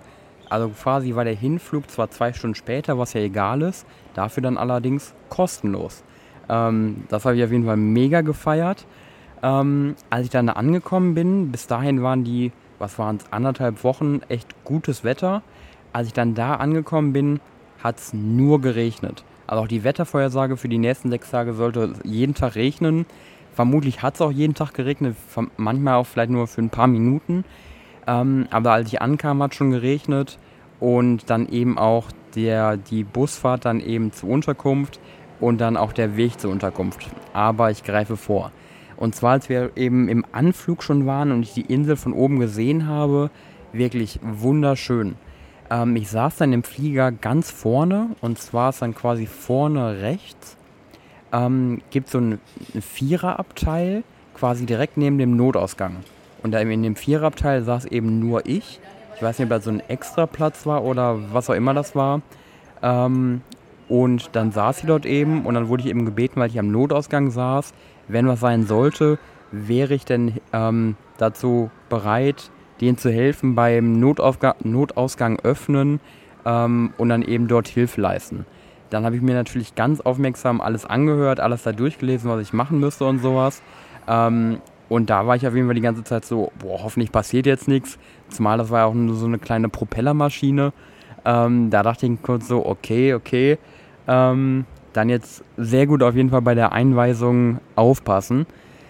Also quasi war der Hinflug zwar zwei Stunden später, was ja egal ist, dafür dann allerdings kostenlos. Ähm, das habe ich auf jeden Fall mega gefeiert. Ähm, als ich dann da angekommen bin, bis dahin waren die, was waren es, anderthalb Wochen echt gutes Wetter. Als ich dann da angekommen bin, hat es nur geregnet. Also auch die Wettervorhersage für die nächsten sechs Tage sollte jeden Tag regnen. Vermutlich hat es auch jeden Tag geregnet, ver- manchmal auch vielleicht nur für ein paar Minuten. Ähm, aber als ich ankam, hat es schon geregnet und dann eben auch der, die Busfahrt dann eben zur Unterkunft und dann auch der Weg zur Unterkunft. Aber ich greife vor. Und zwar, als wir eben im Anflug schon waren und ich die Insel von oben gesehen habe, wirklich wunderschön. Ähm, ich saß dann im Flieger ganz vorne und zwar ist dann quasi vorne rechts ähm, gibt so ein Viererabteil quasi direkt neben dem Notausgang. Und da in dem Viererabteil saß eben nur ich. Ich weiß nicht, ob das so ein Extraplatz war oder was auch immer das war. Ähm, und dann saß sie dort eben und dann wurde ich eben gebeten, weil ich am Notausgang saß, wenn was sein sollte, wäre ich denn ähm, dazu bereit, denen zu helfen beim Notaufga- Notausgang öffnen ähm, und dann eben dort Hilfe leisten. Dann habe ich mir natürlich ganz aufmerksam alles angehört, alles da durchgelesen, was ich machen müsste und sowas. Ähm, und da war ich auf jeden Fall die ganze Zeit so, boah, hoffentlich passiert jetzt nichts. Zumal das war ja auch nur so eine kleine Propellermaschine. Ähm, da dachte ich kurz so, okay, okay. Ähm, dann jetzt sehr gut auf jeden Fall bei der Einweisung aufpassen.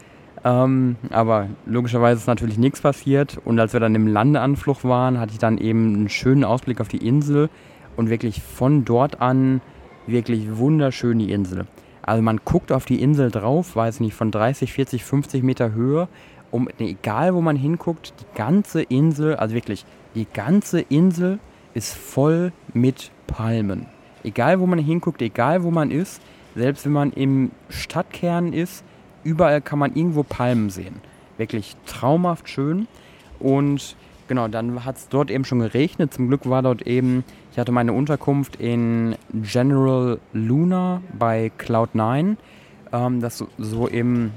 Ähm, aber logischerweise ist natürlich nichts passiert. Und als wir dann im Landeanflug waren, hatte ich dann eben einen schönen Ausblick auf die Insel. Und wirklich von dort an wirklich wunderschön die Insel. Also man guckt auf die Insel drauf, weiß nicht, von dreißig, vierzig, fünfzig Meter Höhe. Und egal wo man hinguckt, die ganze Insel, also wirklich, die ganze Insel ist voll mit Palmen. Egal wo man hinguckt, egal wo man ist, selbst wenn man im Stadtkern ist, überall kann man irgendwo Palmen sehen. Wirklich traumhaft schön. Und genau, dann hat es dort eben schon geregnet. Zum Glück war dort eben, ich hatte meine Unterkunft in General Luna bei Cloud nine. Ähm, das so, so im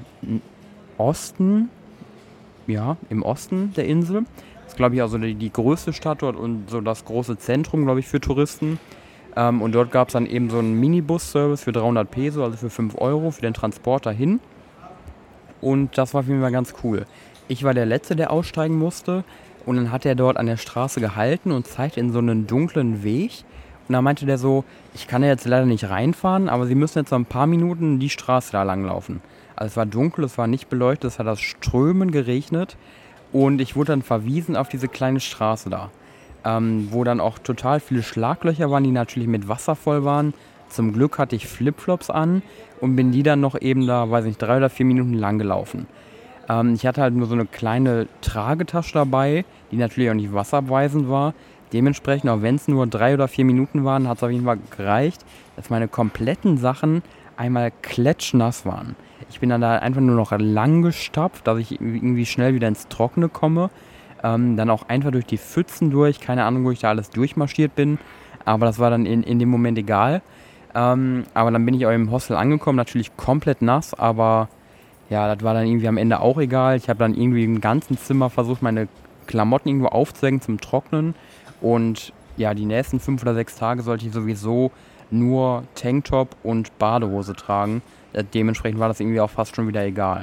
Osten, ja, im Osten der Insel. Das ist, glaube ich, also die, die größte Stadt dort und so das große Zentrum, glaube ich, für Touristen. Ähm, und dort gab es dann eben so einen Minibus-Service für dreihundert Peso, also für fünf Euro, für den Transport dahin. Und das war auf jeden Fall ganz cool. Ich war der Letzte, der aussteigen musste. Und dann hat er dort an der Straße gehalten und zeigte in so einen dunklen Weg. Und da meinte der so, ich kann ja jetzt leider nicht reinfahren, aber Sie müssen jetzt noch ein paar Minuten die Straße da lang laufen. Also es war dunkel, es war nicht beleuchtet, es hat das Strömen geregnet. Und ich wurde dann verwiesen auf diese kleine Straße da. Ähm, wo dann auch total viele Schlaglöcher waren, die natürlich mit Wasser voll waren. Zum Glück hatte ich Flipflops an und bin die dann noch eben da, weiß nicht, drei oder vier Minuten lang gelaufen. Ähm, ich hatte halt nur so eine kleine Tragetasche dabei, die natürlich auch nicht wasserabweisend war. Dementsprechend, auch wenn es nur drei oder vier Minuten waren, hat es auf jeden Fall gereicht, dass meine kompletten Sachen einmal klatschnass waren. Ich bin dann da einfach nur noch lang gestapft, dass ich irgendwie schnell wieder ins Trockene komme. Ähm, dann auch einfach durch die Pfützen durch, keine Ahnung, wo ich da alles durchmarschiert bin. Aber das war dann in, in dem Moment egal. Ähm, aber dann bin ich auch im Hostel angekommen, natürlich komplett nass, aber ja, das war dann irgendwie am Ende auch egal. Ich habe dann irgendwie im ganzen Zimmer versucht, meine Klamotten irgendwo aufzuhängen zum Trocknen. Und ja, die nächsten fünf oder sechs Tage sollte ich sowieso nur Tanktop und Badehose tragen. Äh, dementsprechend war das irgendwie auch fast schon wieder egal.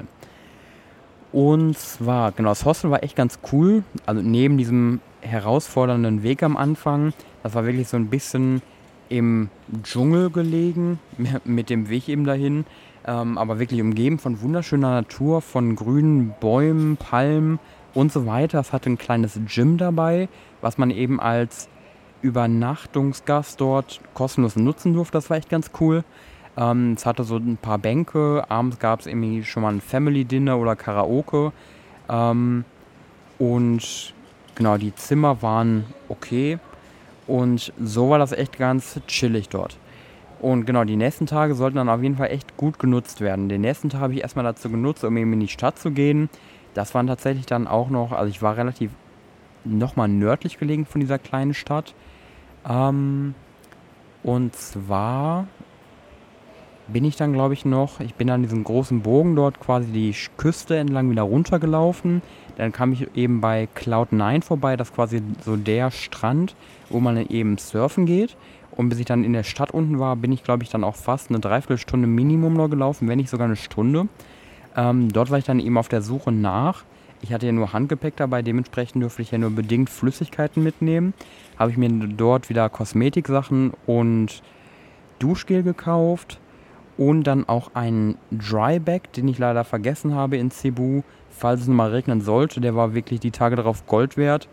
Und zwar, genau, das Hostel war echt ganz cool. Also neben diesem herausfordernden Weg am Anfang, das war wirklich so ein bisschen im Dschungel gelegen, mit dem Weg eben dahin. Ähm, aber wirklich umgeben von wunderschöner Natur, von grünen Bäumen, Palmen und so weiter. Es hatte ein kleines Gym dabei, was man eben als Übernachtungsgast dort kostenlos nutzen durfte. Das war echt ganz cool. Ähm, es hatte so ein paar Bänke. Abends gab es irgendwie schon mal ein Family Dinner oder Karaoke. Ähm, und genau, die Zimmer waren okay. Und so war das echt ganz chillig dort. Und genau, die nächsten Tage sollten dann auf jeden Fall echt gut genutzt werden. Den nächsten Tag habe ich erstmal dazu genutzt, um eben in die Stadt zu gehen. Das waren tatsächlich dann auch noch, also ich war relativ nochmal nördlich gelegen von dieser kleinen Stadt. Ähm, und zwar bin ich dann, glaube ich, noch, ich bin an diesem großen Bogen dort quasi die Sch- Küste entlang wieder runtergelaufen. Dann kam ich eben bei Cloud Nine vorbei, das ist quasi so der Strand, wo man dann eben surfen geht. Und bis ich dann in der Stadt unten war, bin ich, glaube ich, dann auch fast eine Dreiviertelstunde Minimum noch gelaufen, wenn nicht sogar eine Stunde. Ähm, dort war ich dann eben auf der Suche nach. Ich hatte ja nur Handgepäck dabei, dementsprechend durfte ich ja nur bedingt Flüssigkeiten mitnehmen. Habe ich mir dort wieder Kosmetiksachen und Duschgel gekauft und dann auch einen Dryback, den ich leider vergessen habe in Cebu, falls es mal regnen sollte. Der war wirklich die Tage darauf Gold wert.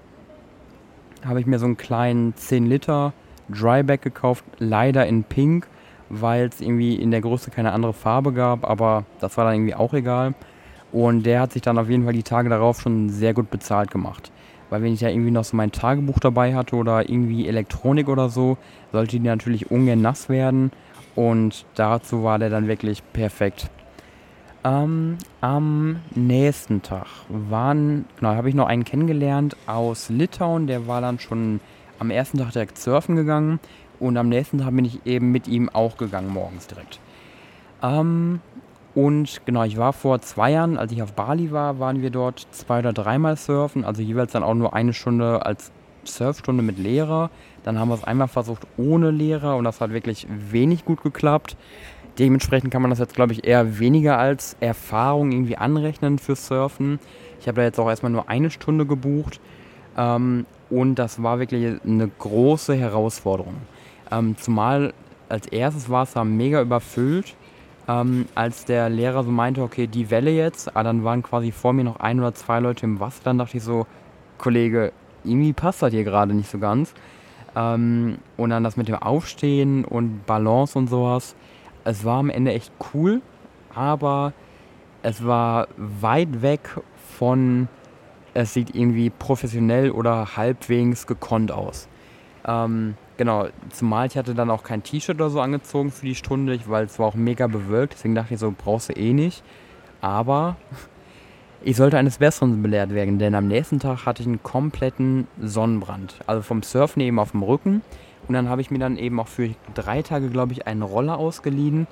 Habe ich mir so einen kleinen zehn Liter Dryback gekauft, leider in Pink, weil es irgendwie in der Größe keine andere Farbe gab, aber das war dann irgendwie auch egal. Und der hat sich dann auf jeden Fall die Tage darauf schon sehr gut bezahlt gemacht. Weil wenn ich ja irgendwie noch so mein Tagebuch dabei hatte oder irgendwie Elektronik oder so, sollte die natürlich ungern nass werden. Und dazu war der dann wirklich perfekt. Ähm, am nächsten Tag waren, genau, habe ich noch einen kennengelernt aus Litauen, der war dann schon am ersten Tag direkt surfen gegangen und am nächsten Tag bin ich eben mit ihm auch gegangen, morgens direkt. Ähm, und genau, ich war vor zwei Jahren, als ich auf Bali war, waren wir dort zwei oder dreimal surfen, also jeweils dann auch nur eine Stunde als Surfstunde mit Lehrer. Dann haben wir es einmal versucht ohne Lehrer und das hat wirklich wenig gut geklappt. Dementsprechend kann man das jetzt, glaube ich, eher weniger als Erfahrung irgendwie anrechnen fürs Surfen. Ich habe da jetzt auch erstmal nur eine Stunde gebucht ähm, und das war wirklich eine große Herausforderung. Ähm, zumal als erstes war es da mega überfüllt. Ähm, als der Lehrer so meinte, okay, die Welle jetzt, aber dann waren quasi vor mir noch ein oder zwei Leute im Wasser, dann dachte ich so, Kollege, irgendwie passt das hier gerade nicht so ganz. Ähm, und dann das mit dem Aufstehen und Balance und sowas. Es war am Ende echt cool, aber es war weit weg von, es sieht irgendwie professionell oder halbwegs gekonnt aus. Ähm, genau, zumal ich hatte dann auch kein T-Shirt oder so angezogen für die Stunde, weil es war auch mega bewölkt, deswegen dachte ich so, brauchst du eh nicht. Aber ich sollte eines Besseren belehrt werden, denn am nächsten Tag hatte ich einen kompletten Sonnenbrand. Also vom Surfen eben auf dem Rücken. Und dann habe ich mir dann eben auch für drei Tage, glaube ich, einen Roller ausgeliehen.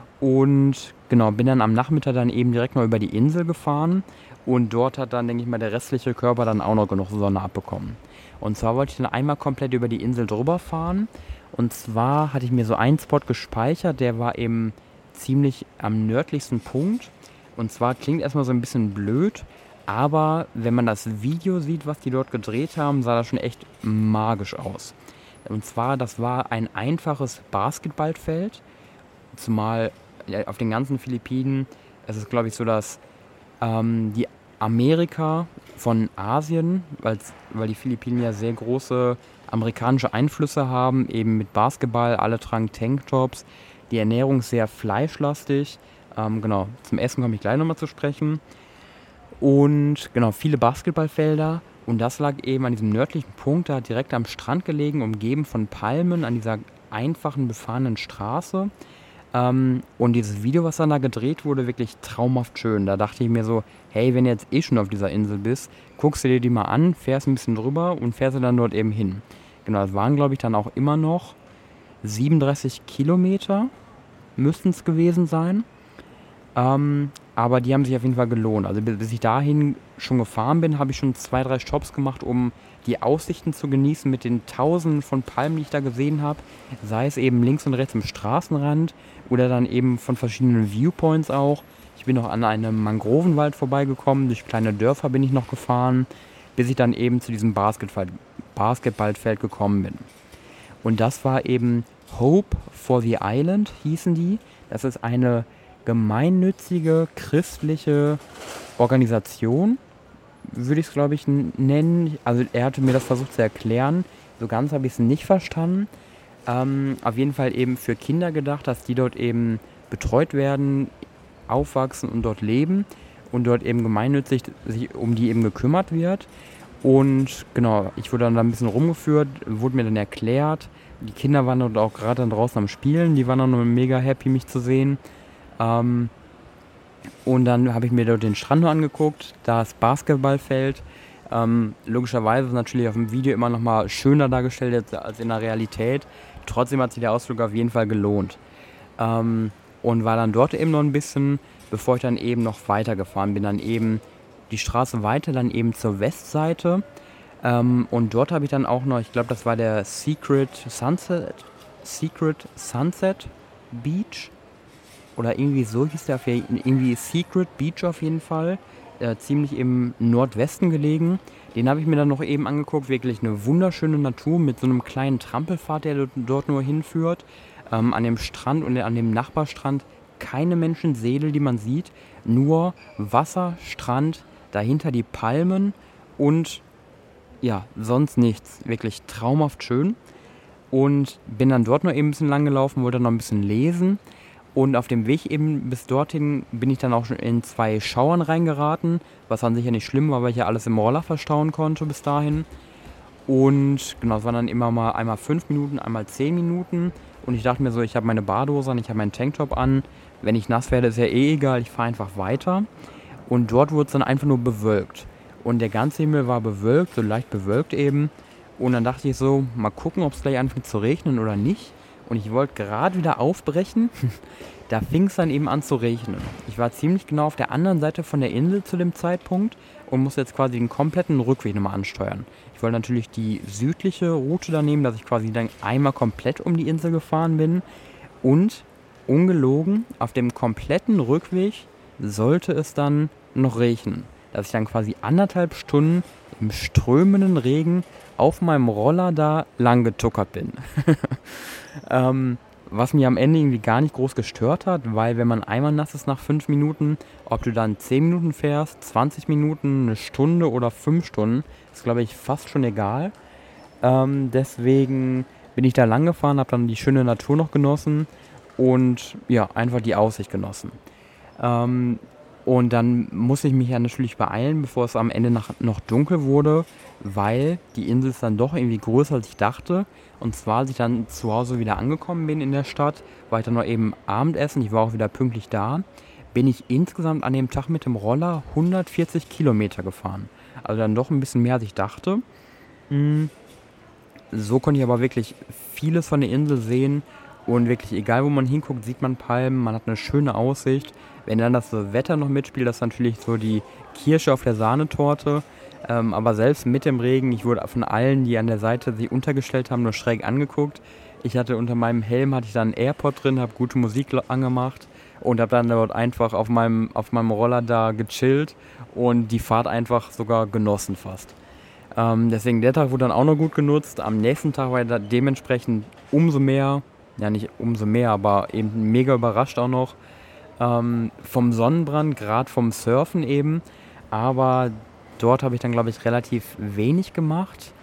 Und genau, bin dann am Nachmittag dann eben direkt mal über die Insel gefahren. Und dort hat dann, denke ich mal, der restliche Körper dann auch noch genug Sonne abbekommen. Und zwar wollte ich dann einmal komplett über die Insel drüber fahren. Und zwar hatte ich mir so einen Spot gespeichert, der war eben ziemlich am nördlichsten Punkt. Und zwar klingt erstmal so ein bisschen blöd, aber wenn man das Video sieht, was die dort gedreht haben, sah das schon echt magisch aus. Und zwar, das war ein einfaches Basketballfeld, zumal ja, auf den ganzen Philippinen, es ist glaube ich so, dass ähm, die Amerika von Asien, weil's, weil die Philippinen ja sehr große amerikanische Einflüsse haben, eben mit Basketball, alle tragen Tanktops, die Ernährung ist sehr fleischlastig. Ähm, genau, zum Essen komme ich gleich nochmal zu sprechen. Und genau, viele Basketballfelder. Und das lag eben an diesem nördlichen Punkt da direkt am Strand gelegen, umgeben von Palmen an dieser einfachen befahrenen Straße. Ähm, und dieses Video, was dann da gedreht wurde, wirklich traumhaft schön. Da dachte ich mir so, hey, wenn du jetzt eh schon auf dieser Insel bist, guckst du dir die mal an, fährst ein bisschen drüber und fährst du dann dort eben hin. Genau, das waren, glaube ich, dann auch immer noch siebenunddreißig Kilometer müssten es gewesen sein. Ähm, aber die haben sich auf jeden Fall gelohnt. Also bis bis ich dahin schon gefahren bin, habe ich schon zwei, drei Stops gemacht, um die Aussichten zu genießen mit den Tausenden von Palmen, die ich da gesehen habe. Sei es eben links und rechts am Straßenrand oder dann eben von verschiedenen Viewpoints auch. Ich bin noch an einem Mangrovenwald vorbeigekommen, durch kleine Dörfer bin ich noch gefahren, bis ich dann eben zu diesem Basketball, Basketballfeld gekommen bin. Und das war eben Hope for the Island, hießen die. Das ist eine gemeinnützige christliche Organisation, würde ich es, glaube ich, n- nennen. Also er hatte mir das versucht zu erklären. So ganz habe ich es nicht verstanden. Ähm, auf jeden Fall eben für Kinder gedacht, dass die dort eben betreut werden, aufwachsen und dort leben und dort eben gemeinnützig sich um die eben gekümmert wird. Und genau, ich wurde dann da ein bisschen rumgeführt, wurde mir dann erklärt. Die Kinder waren dort auch gerade dann draußen am Spielen, die waren dann nur mega happy, mich zu sehen. Ähm, und dann habe ich mir dort den Strand nur angeguckt, das Basketballfeld. Ähm, logischerweise ist natürlich auf dem Video immer noch mal schöner dargestellt jetzt als in der Realität. Trotzdem hat sich der Ausflug auf jeden Fall gelohnt. Ähm, und war dann dort eben noch ein bisschen, bevor ich dann eben noch weitergefahren bin. Dann eben die Straße weiter, dann eben zur Westseite. Ähm, und dort habe ich dann auch noch, ich glaube, das war der Secret Sunset, Secret Sunset Beach. Oder irgendwie so hieß der, auf je- irgendwie Secret Beach auf jeden Fall. Äh, ziemlich im Nordwesten gelegen. Den habe ich mir dann noch eben angeguckt. Wirklich eine wunderschöne Natur mit so einem kleinen Trampelpfad, der dort dort nur hinführt. Ähm, an dem Strand und an dem Nachbarstrand keine Menschenseele, die man sieht. Nur Wasser, Strand, dahinter die Palmen und ja, sonst nichts. Wirklich traumhaft schön. Und bin dann dort noch eben ein bisschen lang gelaufen, wollte noch ein bisschen lesen. Und auf dem Weg eben bis dorthin bin ich dann auch schon in zwei Schauern reingeraten, was an sich ja nicht schlimm war, weil ich ja alles im Roller verstauen konnte bis dahin. Und genau, es waren dann immer mal einmal fünf Minuten, einmal zehn Minuten. Und ich dachte mir so, ich habe meine Badehose an, ich habe meinen Tanktop an. Wenn ich nass werde, ist ja eh egal, ich fahre einfach weiter. Und dort wurde es dann einfach nur bewölkt. Und der ganze Himmel war bewölkt, so leicht bewölkt eben. Und dann dachte ich so, mal gucken, ob es gleich anfängt zu regnen oder nicht. Und ich wollte gerade wieder aufbrechen. Da fing es dann eben an zu regnen. Ich war ziemlich genau auf der anderen Seite von der Insel zu dem Zeitpunkt und musste jetzt quasi den kompletten Rückweg nochmal ansteuern. Ich wollte natürlich die südliche Route da nehmen, dass ich quasi dann einmal komplett um die Insel gefahren bin. Und ungelogen, auf dem kompletten Rückweg sollte es dann noch regnen. Dass ich dann quasi anderthalb Stunden im strömenden Regen auf meinem Roller da lang getuckert bin. ähm, was mich am Ende irgendwie gar nicht groß gestört hat, weil wenn man einmal nass ist nach fünf Minuten, ob du dann zehn Minuten fährst, zwanzig Minuten, eine Stunde oder fünf Stunden, ist glaube ich fast schon egal. Ähm, deswegen bin ich da lang gefahren, habe dann die schöne Natur noch genossen und ja, einfach die Aussicht genossen. Ähm, und dann musste ich mich ja natürlich beeilen, bevor es am Ende nach, noch dunkel wurde, weil die Insel ist dann doch irgendwie größer, als ich dachte. Und zwar, als ich dann zu Hause wieder angekommen bin in der Stadt, war ich dann noch eben Abendessen, ich war auch wieder pünktlich da, bin ich insgesamt an dem Tag mit dem Roller hundertvierzig Kilometer gefahren. Also dann doch ein bisschen mehr, als ich dachte. Mm, So konnte ich aber wirklich vieles von der Insel sehen und wirklich egal, wo man hinguckt, sieht man Palmen, man hat eine schöne Aussicht. Wenn dann das Wetter noch mitspielt, das ist natürlich so die Kirsche auf der Sahnetorte. Ähm, aber selbst mit dem Regen, ich wurde von allen, die an der Seite sich untergestellt haben, nur schräg angeguckt. Ich hatte unter meinem Helm hatte ich dann einen AirPod drin, habe gute Musik lo- angemacht und habe dann dort einfach auf meinem, auf meinem Roller da gechillt und die Fahrt einfach sogar genossen fast. Ähm, deswegen der Tag wurde dann auch noch gut genutzt. Am nächsten Tag war ich da dementsprechend umso mehr, ja nicht umso mehr, aber eben mega überrascht auch noch ähm, vom Sonnenbrand, gerade vom Surfen eben. Aber dort habe ich dann, glaube ich, relativ wenig gemacht.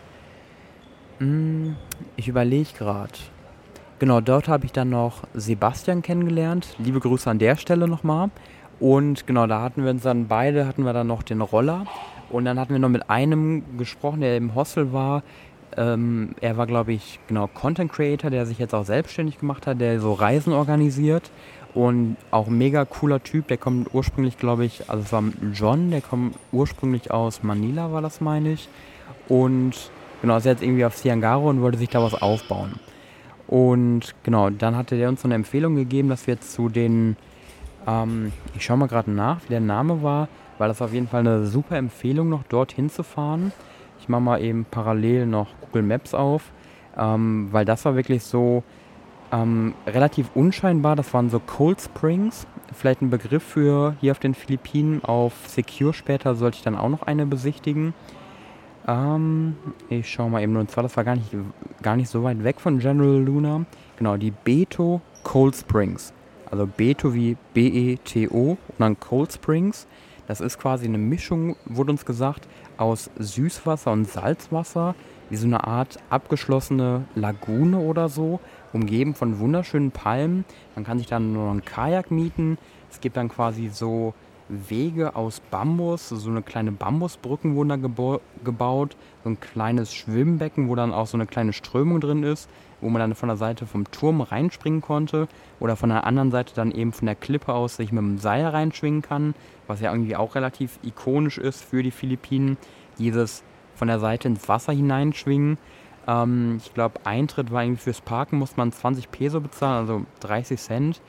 Hm, ich überlege gerade. Genau, dort habe ich dann noch Sebastian kennengelernt. Liebe Grüße an der Stelle nochmal. Und genau, da hatten wir uns dann beide, hatten wir dann noch den Roller. Und dann hatten wir noch mit einem gesprochen, der im Hostel war. Ähm, er war, glaube ich, genau Content Creator, der sich jetzt auch selbstständig gemacht hat, der so Reisen organisiert. Und auch ein mega cooler Typ, der kommt ursprünglich, glaube ich, also es war John, der kommt ursprünglich aus Manila, war das, meine ich. Und genau, ist jetzt irgendwie auf Ciangaro und wollte sich da was aufbauen. Und genau, dann hatte der uns so eine Empfehlung gegeben, dass wir zu den, ähm, ich schaue mal gerade nach, wie der Name war, weil das auf jeden Fall eine super Empfehlung, noch dorthin zu fahren. Ich mache mal eben parallel noch Google Maps auf, ähm, weil das war wirklich so ähm, relativ unscheinbar. Das waren so Cold Springs, vielleicht ein Begriff für hier auf den Philippinen. Auf Secure später sollte ich dann auch noch eine besichtigen. Ähm, ich schaue mal eben, und zwar, das war gar nicht, gar nicht so weit weg von General Luna. Genau, die Beto Cold Springs. Also Beto wie B E T O und dann Cold Springs. Das ist quasi eine Mischung, wurde uns gesagt, aus Süßwasser und Salzwasser, wie so eine Art abgeschlossene Lagune oder so, umgeben von wunderschönen Palmen. Man kann sich dann nur ein Kajak mieten. Es gibt dann quasi so Wege aus Bambus, so eine kleine Bambusbrücken wurden da gebo- gebaut, so ein kleines Schwimmbecken, wo dann auch so eine kleine Strömung drin ist, wo man dann von der Seite vom Turm reinspringen konnte oder von der anderen Seite dann eben von der Klippe aus sich mit dem Seil reinschwingen kann, was ja irgendwie auch relativ ikonisch ist für die Philippinen, dieses von der Seite ins Wasser hineinschwingen. Ähm, ich glaube, Eintritt war irgendwie fürs Parken, muss man zwanzig Peso bezahlen, also dreißig Cent.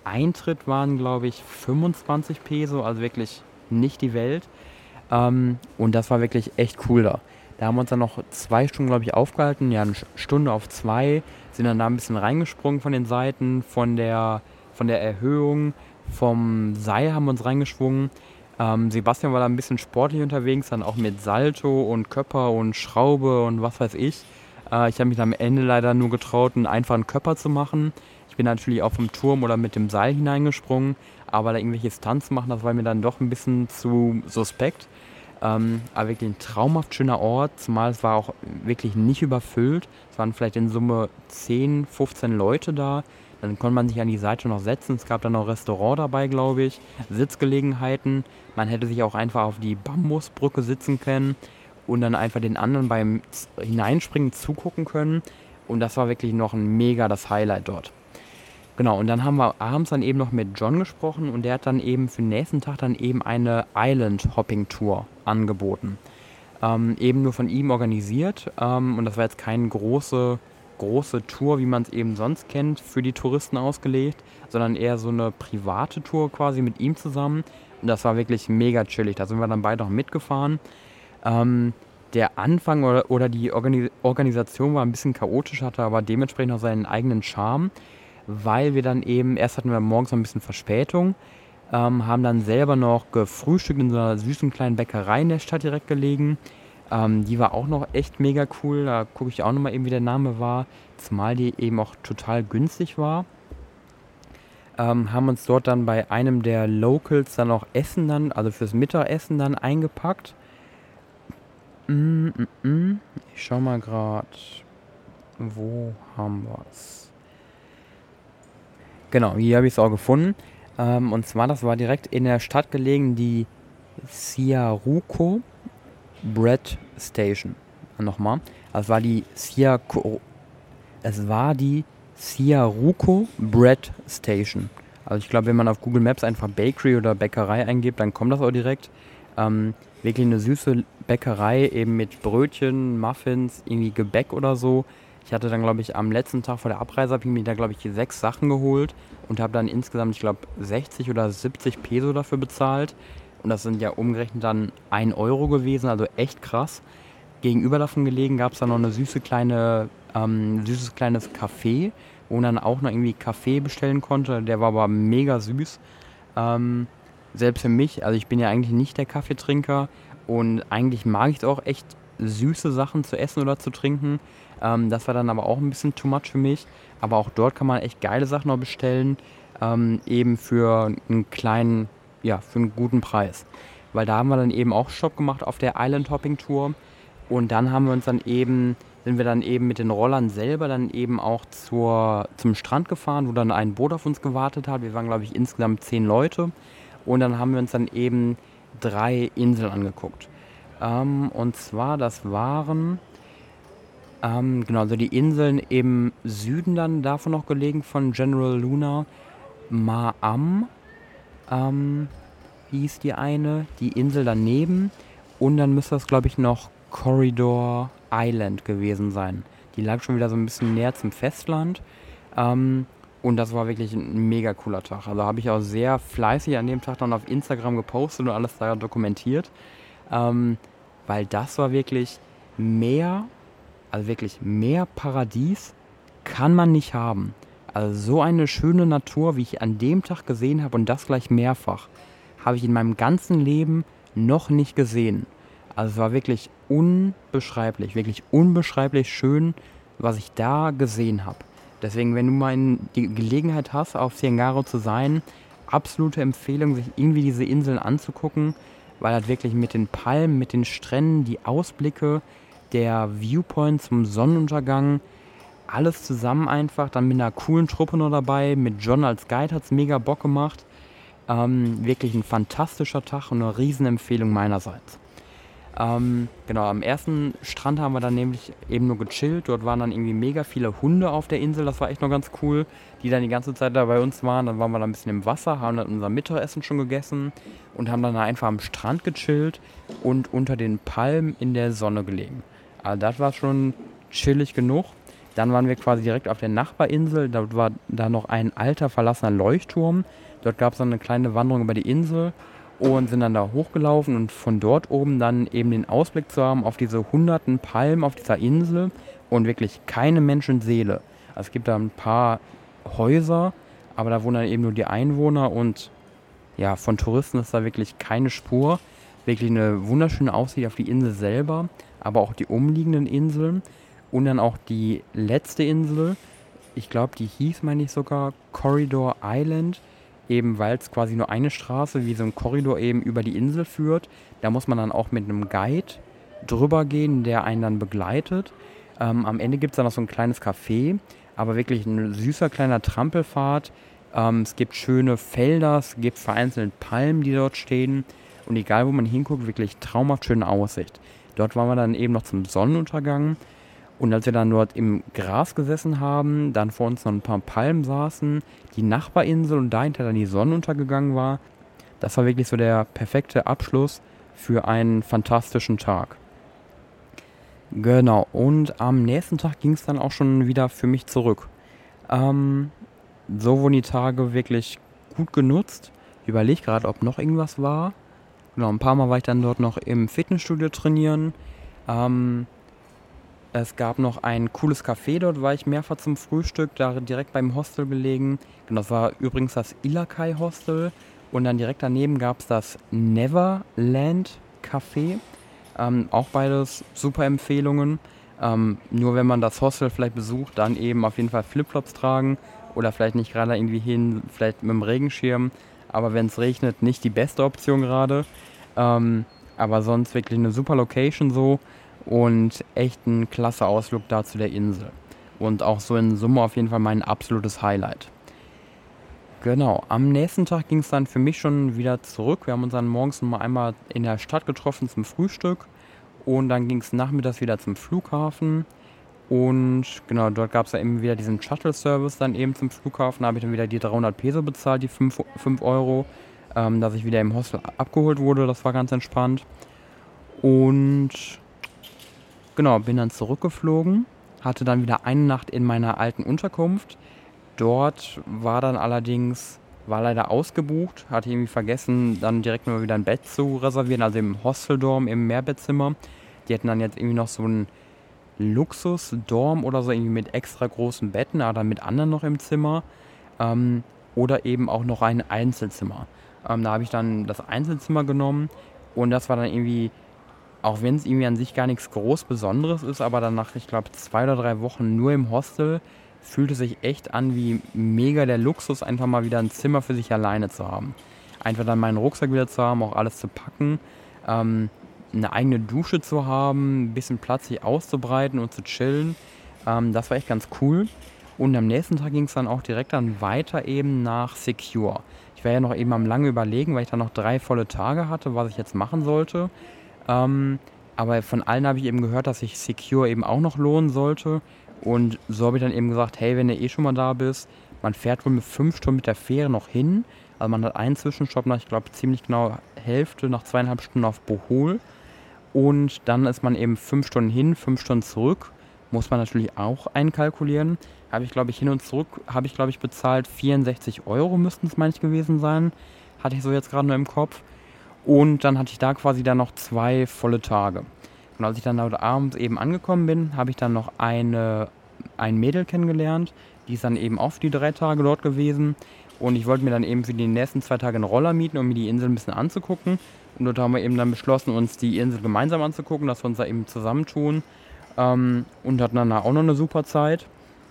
Eintritt waren, glaube ich, fünfundzwanzig Peso, also wirklich nicht die Welt. Ähm, und das war wirklich echt cool da. Da haben wir uns dann noch zwei Stunden, glaube ich, aufgehalten. Ja, eine Stunde auf zwei. Sind dann da ein bisschen reingesprungen von den Seiten, von der, von der Erhöhung. Vom Seil haben wir uns reingeschwungen. Ähm, Sebastian war da ein bisschen sportlich unterwegs, dann auch mit Salto und Köpper und Schraube und was weiß ich. Äh, ich habe mich am Ende leider nur getraut, einen einfachen Köpper zu machen. Ich bin natürlich auch vom Turm oder mit dem Seil hineingesprungen, aber da irgendwelche Stunts zu machen, das war mir dann doch ein bisschen zu suspekt. Ähm, aber wirklich ein traumhaft schöner Ort, zumal es war auch wirklich nicht überfüllt. Es waren vielleicht in Summe zehn, fünfzehn Leute da. Dann konnte man sich an die Seite noch setzen. Es gab dann noch Restaurant dabei, glaube ich, Sitzgelegenheiten. Man hätte sich auch einfach auf die Bambusbrücke sitzen können und dann einfach den anderen beim Z- Hineinspringen zugucken können. Und das war wirklich noch ein mega das Highlight dort. Genau, und dann haben wir abends dann eben noch mit John gesprochen und der hat dann eben für den nächsten Tag dann eben eine Island-Hopping-Tour angeboten. Ähm, eben nur von ihm organisiert, ähm, und das war jetzt keine große, große Tour, wie man es eben sonst kennt, für die Touristen ausgelegt, sondern eher so eine private Tour quasi mit ihm zusammen. Und das war wirklich mega chillig. Da sind wir dann beide noch mitgefahren. Ähm, Der Anfang oder, oder die Organi Organisation war ein bisschen chaotisch, hatte aber dementsprechend auch seinen eigenen Charme, weil wir dann eben, erst hatten wir morgens noch ein bisschen Verspätung, ähm, haben dann selber noch gefrühstückt in so einer süßen kleinen Bäckerei in der Stadt direkt gelegen. Ähm, die war auch noch echt mega cool, da gucke ich auch nochmal eben, wie der Name war, zumal die eben auch total günstig war. Ähm, haben uns dort dann bei einem der Locals dann auch Essen dann, also fürs Mittagessen dann eingepackt. Mm, mm, mm. Ich schau mal gerade, wo haben wir's? Genau, hier habe ich es auch gefunden. Ähm, und zwar, das war direkt in der Stadt gelegen, die Siaruco Bread Station. Nochmal. Also es war die Siaco, es war die Siaruco Bread Station. Also ich glaube, wenn man auf Google Maps einfach Bakery oder Bäckerei eingibt, dann kommt das auch direkt. Ähm, Wirklich eine süße Bäckerei, eben mit Brötchen, Muffins, irgendwie Gebäck oder so. Ich hatte dann, glaube ich, am letzten Tag vor der Abreise, habe ich mir da, glaube ich, sechs Sachen geholt und habe dann insgesamt, ich glaube, sechzig oder siebzig Peso dafür bezahlt. Und das sind ja umgerechnet dann ein Euro gewesen, also echt krass. Gegenüber davon gelegen gab es dann noch eine süße kleine, ähm, süßes kleines Café, wo man dann auch noch irgendwie Kaffee bestellen konnte. Der war aber mega süß. Ähm, Selbst für mich, also ich bin ja eigentlich nicht der Kaffeetrinker und eigentlich mag ich es auch echt, süße Sachen zu essen oder zu trinken. Ähm, das war dann aber auch ein bisschen too much für mich. Aber auch dort kann man echt geile Sachen noch bestellen, ähm, eben für einen kleinen, ja, für einen guten Preis. Weil da haben wir dann eben auch Stopp gemacht auf der Island Hopping Tour. Und dann haben wir uns dann eben, sind wir dann eben mit den Rollern selber dann eben auch zur, zum Strand gefahren, wo dann ein Boot auf uns gewartet hat. Wir waren, glaube ich, insgesamt zehn Leute. Und dann haben wir uns dann eben drei Inseln angeguckt. Ähm, und zwar, das waren, ähm, genau, also die Inseln im Süden dann davon noch gelegen von General Luna. Maam, ähm, hieß die eine, die Insel daneben. Und dann müsste das, glaube ich, noch Corridor Island gewesen sein. Die lag schon wieder so ein bisschen näher zum Festland. Ähm, und das war wirklich ein mega cooler Tag. Also habe ich auch sehr fleißig an dem Tag dann auf Instagram gepostet und alles da dokumentiert. Ähm, Weil das war wirklich mehr, also wirklich mehr Paradies kann man nicht haben. Also so eine schöne Natur, wie ich an dem Tag gesehen habe und das gleich mehrfach, habe ich in meinem ganzen Leben noch nicht gesehen. Also es war wirklich unbeschreiblich, wirklich unbeschreiblich schön, was ich da gesehen habe. Deswegen, wenn du mal in die Gelegenheit hast, auf Ciengaro zu sein, absolute Empfehlung, sich irgendwie diese Inseln anzugucken, weil halt wirklich mit den Palmen, mit den Stränden, die Ausblicke, der Viewpoint zum Sonnenuntergang, alles zusammen einfach, dann mit einer coolen Truppe noch dabei, mit John als Guide hat es mega Bock gemacht. Ähm, wirklich ein fantastischer Tag und eine Riesenempfehlung meinerseits. Ähm, genau, am ersten Strand haben wir dann nämlich eben nur gechillt. Dort waren dann irgendwie mega viele Hunde auf der Insel. Das war echt noch ganz cool, die dann die ganze Zeit da bei uns waren. Dann waren wir da ein bisschen im Wasser, haben dann unser Mittagessen schon gegessen und haben dann einfach am Strand gechillt und unter den Palmen in der Sonne gelegen. Also das war schon chillig genug. Dann waren wir quasi direkt auf der Nachbarinsel. Dort war da noch ein alter, verlassener Leuchtturm. Dort gab es dann eine kleine Wanderung über die Insel und sind dann da hochgelaufen und von dort oben dann eben den Ausblick zu haben auf diese hunderten Palmen auf dieser Insel und wirklich keine Menschenseele. Also es gibt da ein paar Häuser, aber da wohnen dann eben nur die Einwohner und ja, von Touristen ist da wirklich keine Spur. Wirklich eine wunderschöne Aussicht auf die Insel selber, aber auch die umliegenden Inseln und dann auch die letzte Insel. Ich glaube, die hieß, meine ich sogar, Corridor Island, eben weil es quasi nur eine Straße wie so ein Korridor eben über die Insel führt. Da muss man dann auch mit einem Guide drüber gehen, der einen dann begleitet. Ähm, am Ende gibt es dann noch so ein kleines Café, aber wirklich ein süßer kleiner Trampelpfad. Ähm, es gibt schöne Felder, es gibt vereinzelt Palmen, die dort stehen. Und egal, wo man hinguckt, wirklich traumhaft schöne Aussicht. Dort waren wir dann eben noch zum Sonnenuntergang. Und als wir dann dort im Gras gesessen haben, dann vor uns noch ein paar Palmen saßen, die Nachbarinsel und dahinter dann die Sonne untergegangen war, das war wirklich so der perfekte Abschluss für einen fantastischen Tag. Genau, und am nächsten Tag ging es dann auch schon wieder für mich zurück. Ähm, so wurden die Tage wirklich gut genutzt. Ich überlege gerade, ob noch irgendwas war. Genau, ein paar Mal war ich dann dort noch im Fitnessstudio trainieren. Ähm, Es gab noch ein cooles Café, dort war ich mehrfach zum Frühstück, da direkt beim Hostel gelegen. Genau, das war übrigens das Ilakai Hostel. Und dann direkt daneben gab es das Neverland Café. Ähm, auch beides super Empfehlungen. Ähm, nur wenn man das Hostel vielleicht besucht, dann eben auf jeden Fall Flipflops tragen. Oder vielleicht nicht gerade irgendwie hin, vielleicht mit dem Regenschirm. Aber wenn es regnet, nicht die beste Option gerade. Ähm, aber sonst wirklich eine super Location so. Und echt ein klasse Ausflug da zu der Insel. Und auch so in Summe auf jeden Fall mein absolutes Highlight. Genau, am nächsten Tag ging es dann für mich schon wieder zurück. Wir haben uns dann morgens noch mal einmal in der Stadt getroffen zum Frühstück. Und dann ging es nachmittags wieder zum Flughafen. Und genau, dort gab es ja eben wieder diesen Shuttle-Service dann eben zum Flughafen. Da habe ich dann wieder die dreihundert Peso bezahlt, die fünf Euro, ähm, dass ich wieder im Hostel abgeholt wurde. Das war ganz entspannt. Und genau, bin dann zurückgeflogen, hatte dann wieder eine Nacht in meiner alten Unterkunft. Dort war dann allerdings, war leider ausgebucht, hatte irgendwie vergessen, dann direkt mal wieder ein Bett zu reservieren, also im Hosteldorm, im Mehrbettzimmer. Die hatten dann jetzt irgendwie noch so einen Luxusdorm oder so, irgendwie mit extra großen Betten, aber dann mit anderen noch im Zimmer. Ähm, oder eben auch noch ein Einzelzimmer. Ähm, da habe ich dann das Einzelzimmer genommen und das war dann irgendwie, auch wenn es irgendwie an sich gar nichts groß Besonderes ist, aber dann nach, ich glaube, zwei oder drei Wochen nur im Hostel, fühlt es sich echt an wie mega der Luxus, einfach mal wieder ein Zimmer für sich alleine zu haben. Einfach dann meinen Rucksack wieder zu haben, auch alles zu packen, ähm, eine eigene Dusche zu haben, ein bisschen Platz sich auszubreiten und zu chillen. Ähm, das war echt ganz cool. Und am nächsten Tag ging es dann auch direkt dann weiter eben nach Secure. Ich war ja noch eben am lange überlegen, weil ich dann noch drei volle Tage hatte, was ich jetzt machen sollte. Ähm, aber von allen habe ich eben gehört, dass sich Secure eben auch noch lohnen sollte. Und so habe ich dann eben gesagt, hey, wenn du eh schon mal da bist, man fährt wohl mit fünf Stunden mit der Fähre noch hin. Also man hat einen Zwischenstopp nach, ich glaube, ziemlich genau Hälfte, nach zweieinhalb Stunden auf Bohol. Und dann ist man eben fünf Stunden hin, fünf Stunden zurück. Muss man natürlich auch einkalkulieren. Habe ich, glaube ich, hin und zurück, habe ich, glaube ich, bezahlt vierundsechzig Euro müssten es, meine ich, gewesen sein. Hatte ich so jetzt gerade nur im Kopf. Und dann hatte ich da quasi dann noch zwei volle Tage. Und als ich dann dort abends eben angekommen bin, habe ich dann noch eine, ein Mädel kennengelernt. Die ist dann eben auch für die drei Tage dort gewesen. Und ich wollte mir dann eben für die nächsten zwei Tage einen Roller mieten, um mir die Insel ein bisschen anzugucken. Und dort haben wir eben dann beschlossen, uns die Insel gemeinsam anzugucken, dass wir uns da eben zusammentun. Ähm, und hatten dann auch noch eine super Zeit.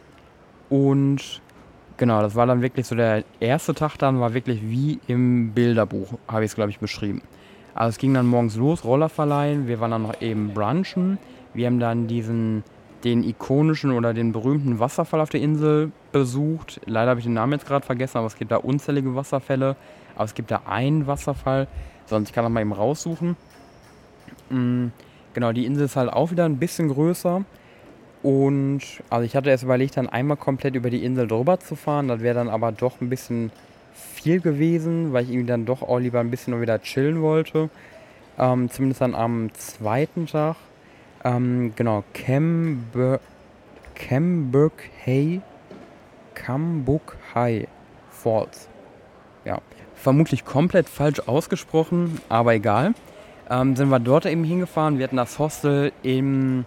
Und genau, das war dann wirklich so der erste Tag dann, war wirklich wie im Bilderbuch, habe ich es, glaube ich, beschrieben. Also es ging dann morgens los, Roller verleihen, wir waren dann noch eben brunchen. Wir haben dann diesen, den ikonischen oder den berühmten Wasserfall auf der Insel besucht. Leider habe ich den Namen jetzt gerade vergessen, aber es gibt da unzählige Wasserfälle. Aber es gibt da einen Wasserfall, sonst ich kann das mal eben raussuchen. Mhm, genau, die Insel ist halt auch wieder ein bisschen größer. Und also ich hatte erst überlegt, dann einmal komplett über die Insel drüber zu fahren. Das wäre dann aber doch ein bisschen viel gewesen, weil ich irgendwie dann doch auch lieber ein bisschen nur wieder chillen wollte. Ähm, zumindest dann am zweiten Tag. Ähm, genau, Camber Cambuckhay, Cambuckhay Falls. Ja, vermutlich komplett falsch ausgesprochen, aber egal. Ähm, sind wir dort eben hingefahren. Wir hatten das Hostel im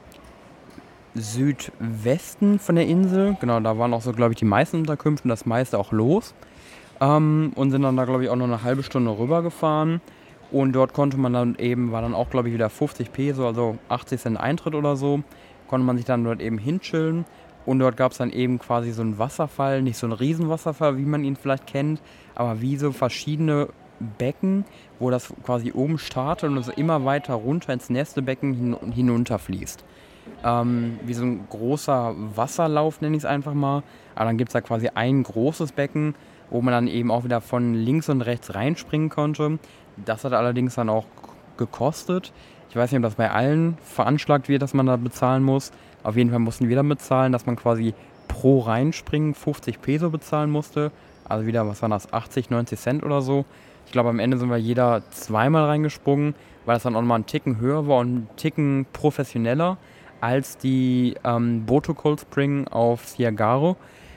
Südwesten von der Insel. Genau, da waren auch so, glaube ich, die meisten Unterkünfte und das meiste auch los. Ähm, und sind dann da, glaube ich, auch noch eine halbe Stunde rübergefahren. Und dort konnte man dann eben, war dann auch, glaube ich, wieder fünfzig Peso, also achtzig Cent Eintritt oder so. Konnte man sich dann dort eben hinchillen. Und dort gab es dann eben quasi so einen Wasserfall, nicht so einen Riesenwasserfall, wie man ihn vielleicht kennt, aber wie so verschiedene Becken, wo das quasi oben startet und es immer weiter runter ins nächste Becken hin hinunterfließt. Ähm, wie so ein großer Wasserlauf, nenne ich es einfach mal. Aber dann gibt es da quasi ein großes Becken, wo man dann eben auch wieder von links und rechts reinspringen konnte. Das hat allerdings dann auch gekostet. Ich weiß nicht, ob das bei allen veranschlagt wird, dass man da bezahlen muss. Auf jeden Fall mussten wir dann bezahlen, dass man quasi pro Reinspringen fünfzig Peso bezahlen musste. Also wieder, was waren das, achtzig, neunzig Cent oder so. Ich glaube, am Ende sind wir jeder zweimal reingesprungen, weil das dann auch nochmal einen Ticken höher war und einen Ticken professioneller als die ähm, Boto Cold Spring auf Ciagaro.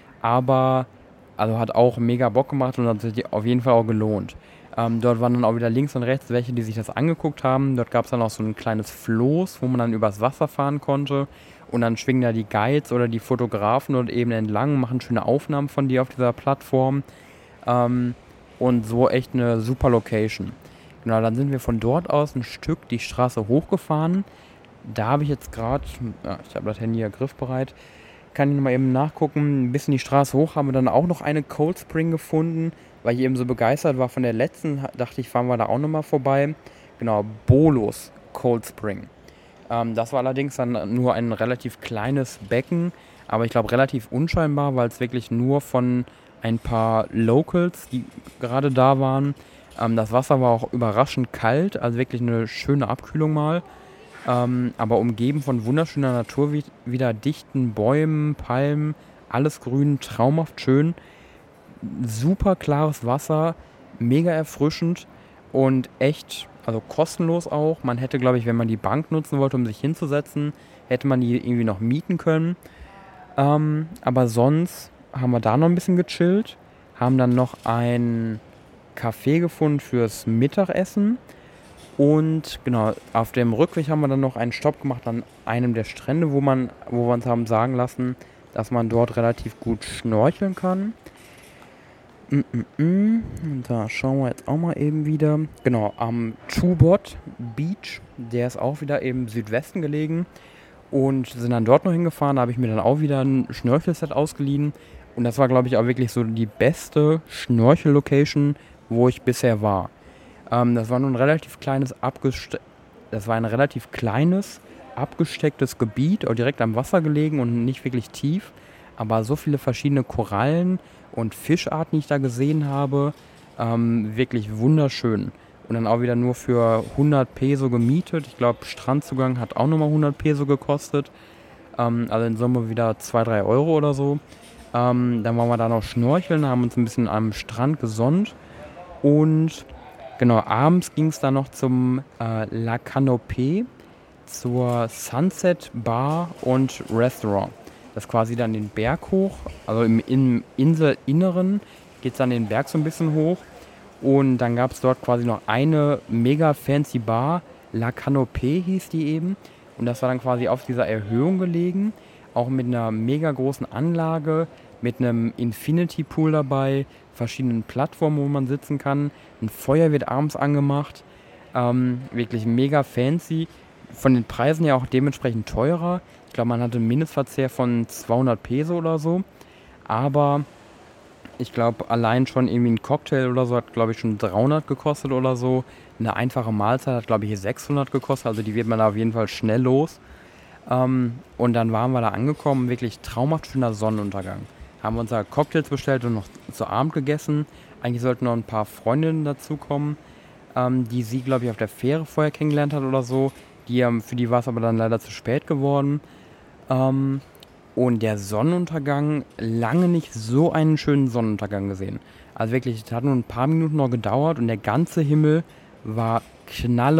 Aber also hat auch mega Bock gemacht und hat sich auf jeden Fall auch gelohnt. Ähm, dort waren dann auch wieder links und rechts welche, die sich das angeguckt haben. Dort gab es dann auch so ein kleines Floß, wo man dann übers Wasser fahren konnte. Und dann schwingen da die Guides oder die Fotografen dort eben entlang, machen schöne Aufnahmen von dir auf dieser Plattform. Ähm, und so echt eine super Location. Genau, dann sind wir von dort aus ein Stück die Straße hochgefahren. Da habe ich jetzt gerade, ja, ich habe das Handy ja griffbereit, kann ich nochmal eben nachgucken. Ein bisschen die Straße hoch haben wir dann auch noch eine Cold Spring gefunden, weil ich eben so begeistert war von der letzten, dachte ich, fahren wir da auch nochmal vorbei. Genau, Bolos Cold Spring. Ähm, das war allerdings dann nur ein relativ kleines Becken, aber ich glaube relativ unscheinbar, weil es wirklich nur von ein paar Locals, die gerade da waren. Ähm, das Wasser war auch überraschend kalt, also wirklich eine schöne Abkühlung mal. Ähm, aber umgeben von wunderschöner Natur, wie, wieder dichten Bäumen, Palmen, alles grün, traumhaft schön. Super klares Wasser, mega erfrischend und echt, also kostenlos auch. Man hätte, glaube ich, wenn man die Bank nutzen wollte, um sich hinzusetzen, hätte man die irgendwie noch mieten können. Ähm, aber sonst haben wir da noch ein bisschen gechillt, haben dann noch ein Café gefunden fürs Mittagessen. Und genau, auf dem Rückweg haben wir dann noch einen Stopp gemacht an einem der Strände, wo man, wo wir uns haben sagen lassen, dass man dort relativ gut schnorcheln kann. Mm -mm -mm. Da schauen wir jetzt auch mal eben wieder. Genau, am Chubot Beach, der ist auch wieder im Südwesten gelegen. Und sind dann dort noch hingefahren, da habe ich mir dann auch wieder ein Schnorchelset ausgeliehen. Und das war, glaube ich, auch wirklich so die beste Schnorchel-Location, wo ich bisher war. Ähm, das war nun ein relativ kleines, abgeste- das war ein relativ kleines, abgestecktes Gebiet, auch direkt am Wasser gelegen und nicht wirklich tief. Aber so viele verschiedene Korallen und Fischarten, die ich da gesehen habe, ähm, wirklich wunderschön. Und dann auch wieder nur für hundert Peso gemietet. Ich glaube, Strandzugang hat auch nochmal hundert Peso gekostet. Ähm, also in Summe wieder zwei, drei Euro oder so. Ähm, dann waren wir da noch schnorcheln, haben uns ein bisschen am Strand gesonnt. Und genau, abends ging es dann noch zum äh, La Canopée, zur Sunset Bar und Restaurant. Das ist quasi dann den Berg hoch, also im, im Inselinneren geht es dann den Berg so ein bisschen hoch. Und dann gab es dort quasi noch eine mega fancy Bar, La Canopée hieß die eben. Und das war dann quasi auf dieser Erhöhung gelegen, auch mit einer mega großen Anlage, mit einem Infinity Pool dabei, verschiedenen Plattformen, wo man sitzen kann. Ein Feuer wird abends angemacht, ähm, wirklich mega fancy. Von den Preisen ja auch dementsprechend teurer. Ich glaube, man hatte einen Mindestverzehr von zweihundert Peso oder so. Aber ich glaube, allein schon irgendwie ein Cocktail oder so hat, glaube ich, schon dreihundert gekostet oder so. Eine einfache Mahlzeit hat, glaube ich, hier sechshundert gekostet. Also die wird man da auf jeden Fall schnell los. Ähm, und dann waren wir da angekommen, wirklich traumhaft schöner Sonnenuntergang. Haben uns da Cocktails bestellt und noch zu Abend gegessen. Eigentlich sollten noch ein paar Freundinnen dazukommen, ähm, die sie, glaube ich, auf der Fähre vorher kennengelernt hat oder so. Die, ähm, für die war es aber dann leider zu spät geworden. Ähm, und der Sonnenuntergang, lange nicht so einen schönen Sonnenuntergang gesehen. Also wirklich, es hat nur ein paar Minuten noch gedauert und der ganze Himmel war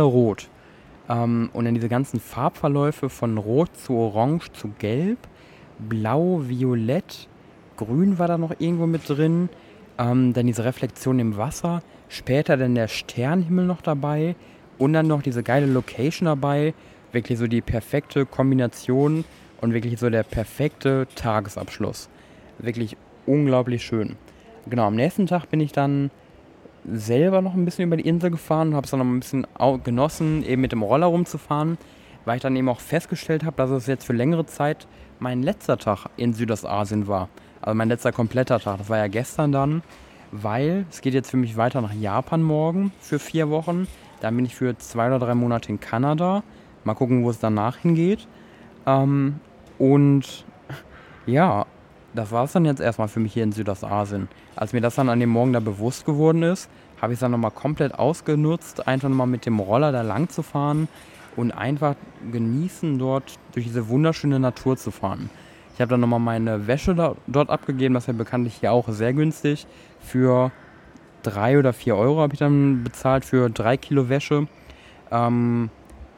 knallerot. Ähm, und dann diese ganzen Farbverläufe von Rot zu Orange zu Gelb blau, violett, grün war da noch irgendwo mit drin. Ähm, dann diese Reflexion im Wasser. Später dann der Sternenhimmel noch dabei. Und dann noch diese geile Location dabei. Wirklich so die perfekte Kombination und wirklich so der perfekte Tagesabschluss. Wirklich unglaublich schön. Genau, am nächsten Tag bin ich dann selber noch ein bisschen über die Insel gefahren und habe es dann noch ein bisschen au- genossen, eben mit dem Roller rumzufahren, weil ich dann eben auch festgestellt habe, dass es jetzt für längere Zeit mein letzter Tag in Südostasien war. Also mein letzter kompletter Tag. Das war ja gestern dann, weil es geht jetzt für mich weiter nach Japan morgen für vier Wochen. Dann bin ich für zwei oder drei Monate in Kanada. Mal gucken, wo es danach hingeht. Ähm, und ja, das war es dann jetzt erstmal für mich hier in Südostasien. Als mir das dann an dem Morgen da bewusst geworden ist, habe ich es dann nochmal komplett ausgenutzt, einfach nochmal mit dem Roller da lang zu fahren und einfach genießen, dort durch diese wunderschöne Natur zu fahren. Ich habe dann nochmal meine Wäsche da, dort abgegeben, das ist ja bekanntlich hier auch sehr günstig. Für drei oder vier Euro habe ich dann bezahlt für drei Kilo Wäsche. Ähm,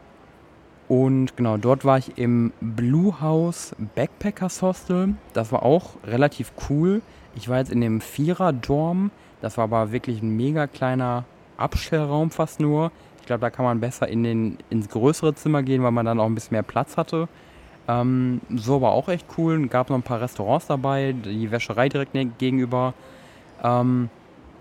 und genau, dort war ich im Blue House Backpackers Hostel. Das war auch relativ cool. Ich war jetzt in dem Vierer-Dorm. Das war aber wirklich ein mega kleiner Abstellraum fast nur. Ich glaube, da kann man besser in den, ins größere Zimmer gehen, weil man dann auch ein bisschen mehr Platz hatte. Ähm, so war auch echt cool. Gab noch ein paar Restaurants dabei, die Wäscherei direkt ne- gegenüber. Ähm,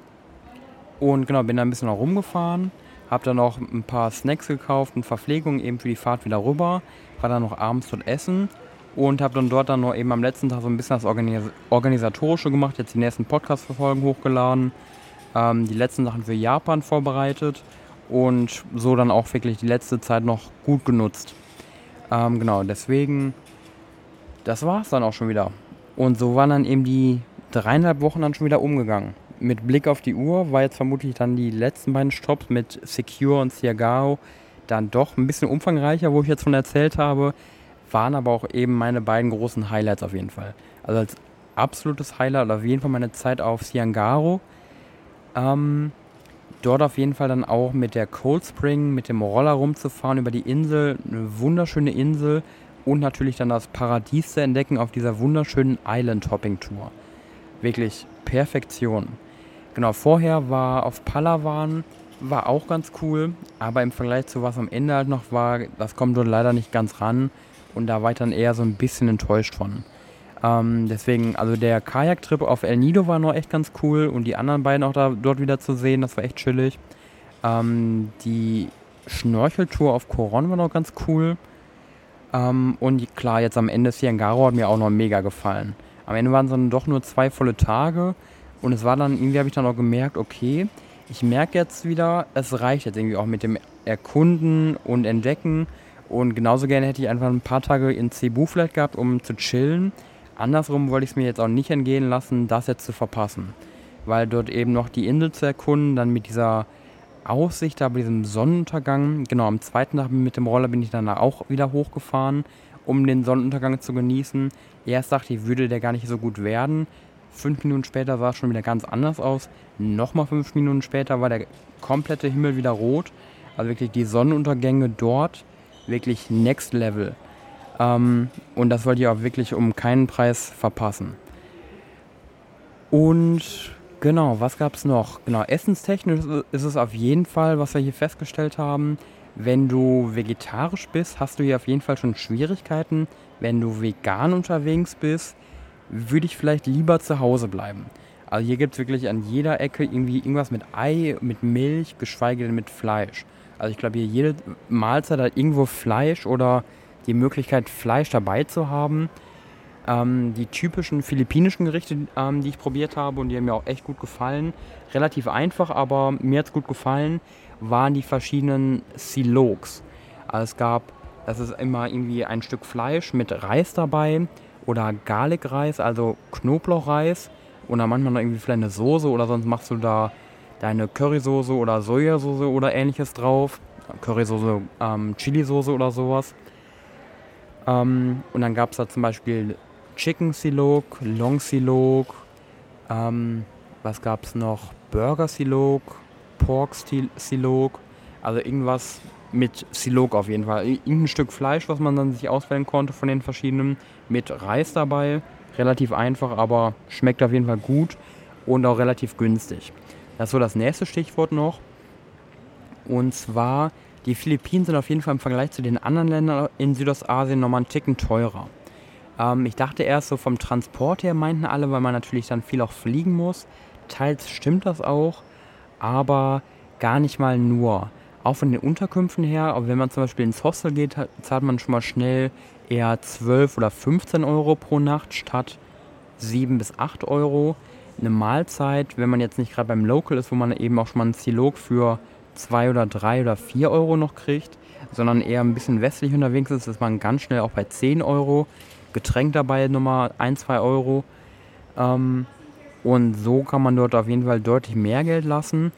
und genau, bin da ein bisschen noch rumgefahren. Hab dann noch ein paar Snacks gekauft und Verpflegung eben für die Fahrt wieder rüber. War dann noch abends dort essen. Und habe dann dort dann noch eben am letzten Tag so ein bisschen das Organis- Organisatorische gemacht. Jetzt die nächsten Podcast-Verfolgen hochgeladen. Ähm, die letzten Sachen für Japan vorbereitet. Und so dann auch wirklich die letzte Zeit noch gut genutzt. Ähm, genau, deswegen, das war es dann auch schon wieder. Und so waren dann eben die dreieinhalb Wochen dann schon wieder umgegangen. Mit Blick auf die Uhr war jetzt vermutlich dann die letzten beiden Stops mit Secure und Siagao dann doch ein bisschen umfangreicher, wo ich jetzt von erzählt habe, waren aber auch eben meine beiden großen Highlights auf jeden Fall. Also als absolutes Highlight auf jeden Fall meine Zeit auf Siangaro. Ähm, dort auf jeden Fall dann auch mit der Cold Spring, mit dem Roller rumzufahren über die Insel, eine wunderschöne Insel und natürlich dann das Paradies zu entdecken auf dieser wunderschönen Island-Hopping-Tour. Wirklich Perfektion. Genau, vorher war auf Palawan, war auch ganz cool, aber im Vergleich zu was am Ende halt noch war, das kommt dort leider nicht ganz ran und da war ich dann eher so ein bisschen enttäuscht von. Ähm, deswegen, also der Kajaktrip auf El Nido war noch echt ganz cool und die anderen beiden auch da dort wieder zu sehen, das war echt chillig. Ähm, die Schnorcheltour auf Coron war noch ganz cool. Ähm, und die- klar, jetzt am Ende Siangaro hat mir auch noch mega gefallen. Am Ende waren es dann doch nur zwei volle Tage und es war dann, irgendwie habe ich dann auch gemerkt, okay, ich merke jetzt wieder, es reicht jetzt irgendwie auch mit dem Erkunden und Entdecken und genauso gerne hätte ich einfach ein paar Tage in Cebu vielleicht gehabt, um zu chillen. Andersrum wollte ich es mir jetzt auch nicht entgehen lassen, das jetzt zu verpassen, weil dort eben noch die Insel zu erkunden, dann mit dieser Aussicht, da bei diesem Sonnenuntergang. Genau, am zweiten Tag mit dem Roller bin ich dann auch wieder hochgefahren, um den Sonnenuntergang zu genießen. Erst dachte ich, würde der gar nicht so gut werden. Fünf Minuten später sah es schon wieder ganz anders aus. Nochmal fünf Minuten später war der komplette Himmel wieder rot. Also wirklich die Sonnenuntergänge dort, wirklich next level. Ähm, und das wollte ich auch wirklich um keinen Preis verpassen. Und genau, was gab es noch? Genau, essenstechnisch ist es auf jeden Fall, was wir hier festgestellt haben. Wenn du vegetarisch bist, hast du hier auf jeden Fall schon Schwierigkeiten. Wenn du vegan unterwegs bist, würde ich vielleicht lieber zu Hause bleiben. Also hier gibt es wirklich an jeder Ecke irgendwie irgendwas mit Ei, mit Milch, geschweige denn mit Fleisch. Also ich glaube, hier jede Mahlzeit hat irgendwo Fleisch oder die Möglichkeit, Fleisch dabei zu haben. Ähm, die typischen philippinischen Gerichte, ähm, die ich probiert habe und die haben mir auch echt gut gefallen, relativ einfach, aber mir hat es gut gefallen, waren die verschiedenen Silogs. Also es gab, das ist immer irgendwie ein Stück Fleisch mit Reis dabei oder Garlic-Reis, also Knoblauchreis und dann manchmal noch irgendwie vielleicht eine Soße oder sonst machst du da deine Currysoße oder Sojasauce oder ähnliches drauf. Currysoße, ähm, Chili-Soße oder sowas. Ähm, und dann gab es da zum Beispiel Chicken Silog, Long Silog, ähm, was gab es noch? Burger Silog, Pork Stil- Silog, also irgendwas mit Silog auf jeden Fall. Irgendein Stück Fleisch, was man dann sich auswählen konnte von den verschiedenen, mit Reis dabei. Relativ einfach, aber schmeckt auf jeden Fall gut und auch relativ günstig. Das ist so das nächste Stichwort noch. Und zwar, die Philippinen sind auf jeden Fall im Vergleich zu den anderen Ländern in Südostasien nochmal einen Ticken teurer. Ähm, ich dachte erst so vom Transport her, meinten alle, weil man natürlich dann viel auch fliegen muss. Teils stimmt das auch, aber gar nicht mal nur. Auch von den Unterkünften her, aber wenn man zum Beispiel ins Hostel geht, zahlt man schon mal schnell eher zwölf oder fünfzehn Euro pro Nacht statt sieben bis acht Euro. Eine Mahlzeit, wenn man jetzt nicht gerade beim Local ist, wo man eben auch schon mal einen Zilog für zwei oder drei oder vier Euro noch kriegt, sondern eher ein bisschen westlich unterwegs ist, ist man ganz schnell auch bei zehn Euro. Getränk dabei nochmal ein, zwei Euro. Ähm, und so kann man dort auf jeden Fall deutlich mehr Geld lassen.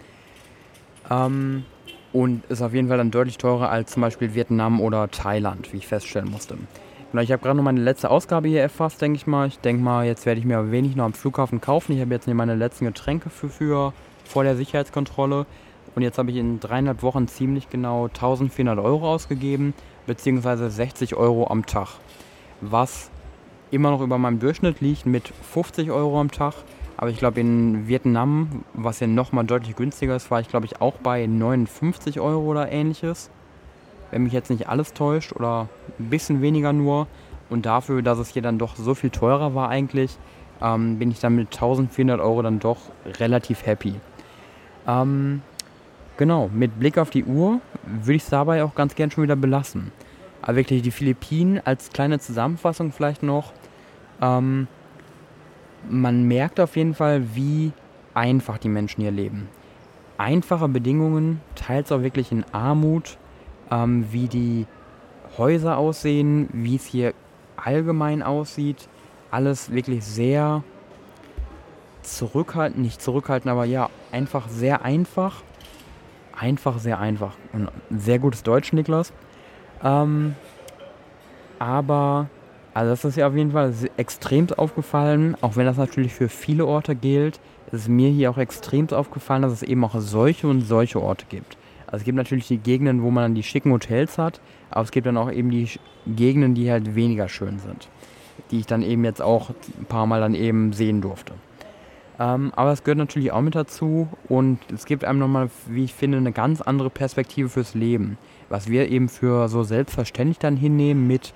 Ähm, und ist auf jeden Fall dann deutlich teurer als zum Beispiel Vietnam oder Thailand, wie ich feststellen musste. Genau, ich habe gerade noch meine letzte Ausgabe hier erfasst, denke ich mal. Ich denke mal, jetzt werde ich mir wenig noch am Flughafen kaufen. Ich habe jetzt meine letzten Getränke für, für vor der Sicherheitskontrolle. Und jetzt habe ich in dreieinhalb Wochen ziemlich genau eintausendvierhundert Euro ausgegeben, beziehungsweise sechzig Euro am Tag. Was immer noch über meinem Durchschnitt liegt mit fünfzig Euro am Tag. Aber ich glaube in Vietnam, was ja nochmal deutlich günstiger ist, war ich glaube ich auch bei neunundfünfzig Euro oder ähnliches. Wenn mich jetzt nicht alles täuscht oder ein bisschen weniger nur. Und dafür, dass es hier dann doch so viel teurer war eigentlich, ähm, bin ich dann mit eintausendvierhundert Euro dann doch relativ happy. Ähm, genau, mit Blick auf die Uhr würde ich es dabei auch ganz gern schon wieder belassen. Aber wirklich die Philippinen als kleine Zusammenfassung vielleicht noch. Ähm, man merkt auf jeden Fall, wie einfach die Menschen hier leben. Einfache Bedingungen, teils auch wirklich in Armut, ähm, wie die Häuser aussehen, wie es hier allgemein aussieht. Alles wirklich sehr zurückhaltend, nicht zurückhaltend, aber ja, einfach sehr einfach. Einfach, sehr einfach. Und sehr gutes Deutsch, Niklas. Ähm, aber, also das ist ja auf jeden Fall extrem aufgefallen, auch wenn das natürlich für viele Orte gilt, ist es mir hier auch extrem aufgefallen, dass es eben auch solche und solche Orte gibt. Also es gibt natürlich die Gegenden, wo man dann die schicken Hotels hat, aber es gibt dann auch eben die Gegenden, die halt weniger schön sind, die ich dann eben jetzt auch ein paar Mal dann eben sehen durfte. Ähm, aber es gehört natürlich auch mit dazu und es gibt einem nochmal, wie ich finde, eine ganz andere Perspektive fürs Leben. Was wir eben für so selbstverständlich dann hinnehmen mit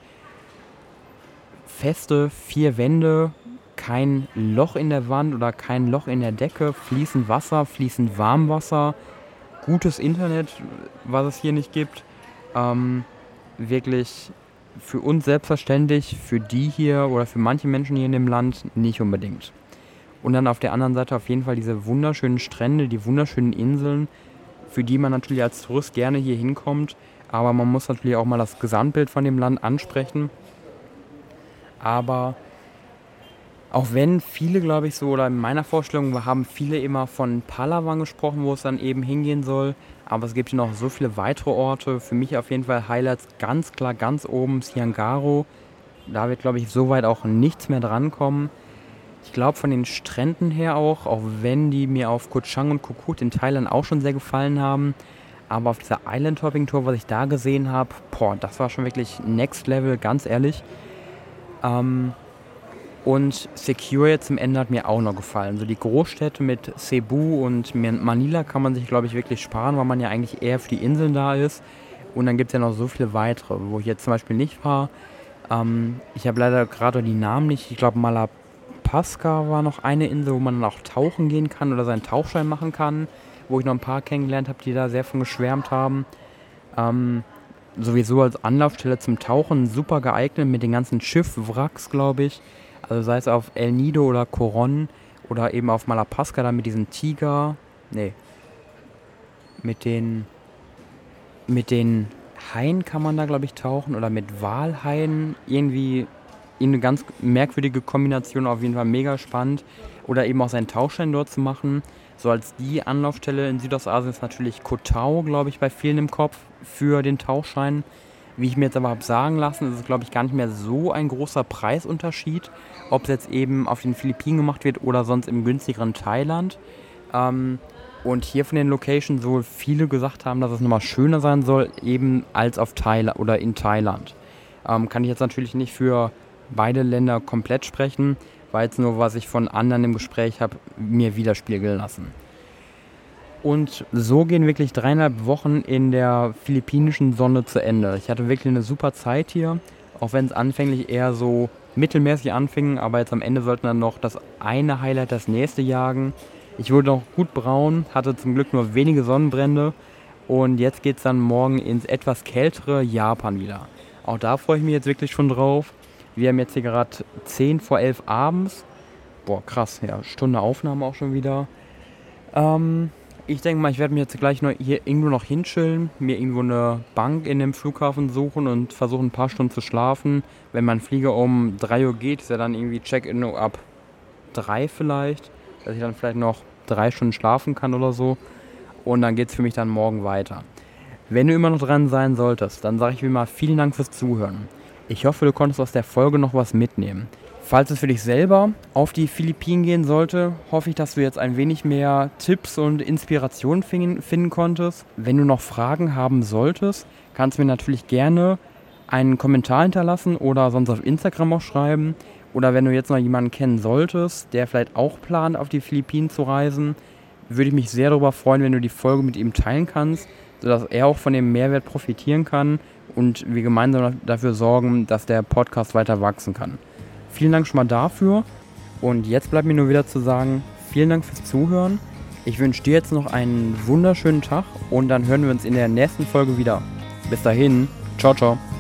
feste vier Wände, kein Loch in der Wand oder kein Loch in der Decke, fließend Wasser, fließend Warmwasser, gutes Internet, was es hier nicht gibt. Ähm, wirklich für uns selbstverständlich, für die hier oder für manche Menschen hier in dem Land nicht unbedingt. Und dann auf der anderen Seite auf jeden Fall diese wunderschönen Strände, die wunderschönen Inseln, für die man natürlich als Tourist gerne hier hinkommt. Aber man muss natürlich auch mal das Gesamtbild von dem Land ansprechen. Aber auch wenn viele, glaube ich, so, oder in meiner Vorstellung haben viele immer von Palawan gesprochen, wo es dann eben hingehen soll. Aber es gibt hier noch so viele weitere Orte. Für mich auf jeden Fall Highlights ganz klar ganz oben, Siangaro. Da wird, glaube ich, soweit auch nichts mehr drankommen. Ich glaube von den Stränden her auch, auch wenn die mir auf Koh Chang und Koh Koot in Thailand auch schon sehr gefallen haben. Aber auf dieser Island-Hopping-Tour, was ich da gesehen habe, boah, das war schon wirklich Next Level, ganz ehrlich. Ähm, und Secure jetzt zum Ende hat mir auch noch gefallen. So die Großstädte mit Cebu und Manila kann man sich, glaube ich, wirklich sparen, weil man ja eigentlich eher für die Inseln da ist. Und dann gibt es ja noch so viele weitere, wo ich jetzt zum Beispiel nicht war. Ähm, ich habe leider gerade die Namen nicht. Ich glaube, Malapascua war noch eine Insel, wo man dann auch tauchen gehen kann oder seinen Tauchschein machen kann. Wo ich noch ein paar kennengelernt habe, die da sehr von geschwärmt haben. Ähm, sowieso als Anlaufstelle zum Tauchen super geeignet mit den ganzen Schiffwracks, glaube ich. Also sei es auf El Nido oder Coron oder eben auf Malapascua dann mit diesen Tiger, nee, mit den, mit den Haien kann man da, glaube ich, tauchen oder mit Walhaien, irgendwie eine ganz merkwürdige Kombination, auf jeden Fall mega spannend. Oder eben auch seinen Tauchschein dort zu machen. So als die Anlaufstelle in Südostasien ist natürlich Koh Tao, glaube ich, bei vielen im Kopf für den Tauchschein. Wie ich mir jetzt aber habe sagen lassen, ist es, glaube ich, gar nicht mehr so ein großer Preisunterschied, ob es jetzt eben auf den Philippinen gemacht wird oder sonst im günstigeren Thailand. Ähm, Und hier von den Locations wohl viele gesagt haben, dass es nochmal schöner sein soll, eben als auf Thailand oder in Thailand. Ähm, kann ich jetzt natürlich nicht für beide Länder komplett sprechen, weil jetzt nur, was ich von anderen im Gespräch habe, mir widerspiegeln lassen. Und so gehen wirklich dreieinhalb Wochen in der philippinischen Sonne zu Ende. Ich hatte wirklich eine super Zeit hier, auch wenn es anfänglich eher so mittelmäßig anfing, aber jetzt am Ende sollten dann noch das eine Highlight das nächste jagen. Ich wurde noch gut braun, hatte zum Glück nur wenige Sonnenbrände und jetzt geht es dann morgen ins etwas kältere Japan wieder. Auch da freue ich mich jetzt wirklich schon drauf. Wir haben jetzt hier gerade zehn vor elf abends. Boah, krass, ja, Stunde Aufnahme auch schon wieder. Ähm... Ich denke mal, ich werde mich jetzt gleich noch hier irgendwo noch hinchillen, mir irgendwo eine Bank in dem Flughafen suchen und versuchen ein paar Stunden zu schlafen. Wenn mein Flieger um drei Uhr geht, ist ja dann irgendwie Check-in ab drei vielleicht, dass ich dann vielleicht noch drei Stunden schlafen kann oder so. Und dann geht es für mich dann morgen weiter. Wenn du immer noch dran sein solltest, dann sage ich wie immer vielen Dank fürs Zuhören. Ich hoffe, du konntest aus der Folge noch was mitnehmen. Falls es für dich selber auf die Philippinen gehen sollte, hoffe ich, dass du jetzt ein wenig mehr Tipps und Inspirationen finden, finden konntest. Wenn du noch Fragen haben solltest, kannst du mir natürlich gerne einen Kommentar hinterlassen oder sonst auf Instagram auch schreiben. Oder wenn du jetzt noch jemanden kennen solltest, der vielleicht auch plant, auf die Philippinen zu reisen, würde ich mich sehr darüber freuen, wenn du die Folge mit ihm teilen kannst, sodass er auch von dem Mehrwert profitieren kann und wir gemeinsam dafür sorgen, dass der Podcast weiter wachsen kann. Vielen Dank schon mal dafür und jetzt bleibt mir nur wieder zu sagen, vielen Dank fürs Zuhören. Ich wünsche dir jetzt noch einen wunderschönen Tag und dann hören wir uns in der nächsten Folge wieder. Bis dahin, ciao, ciao.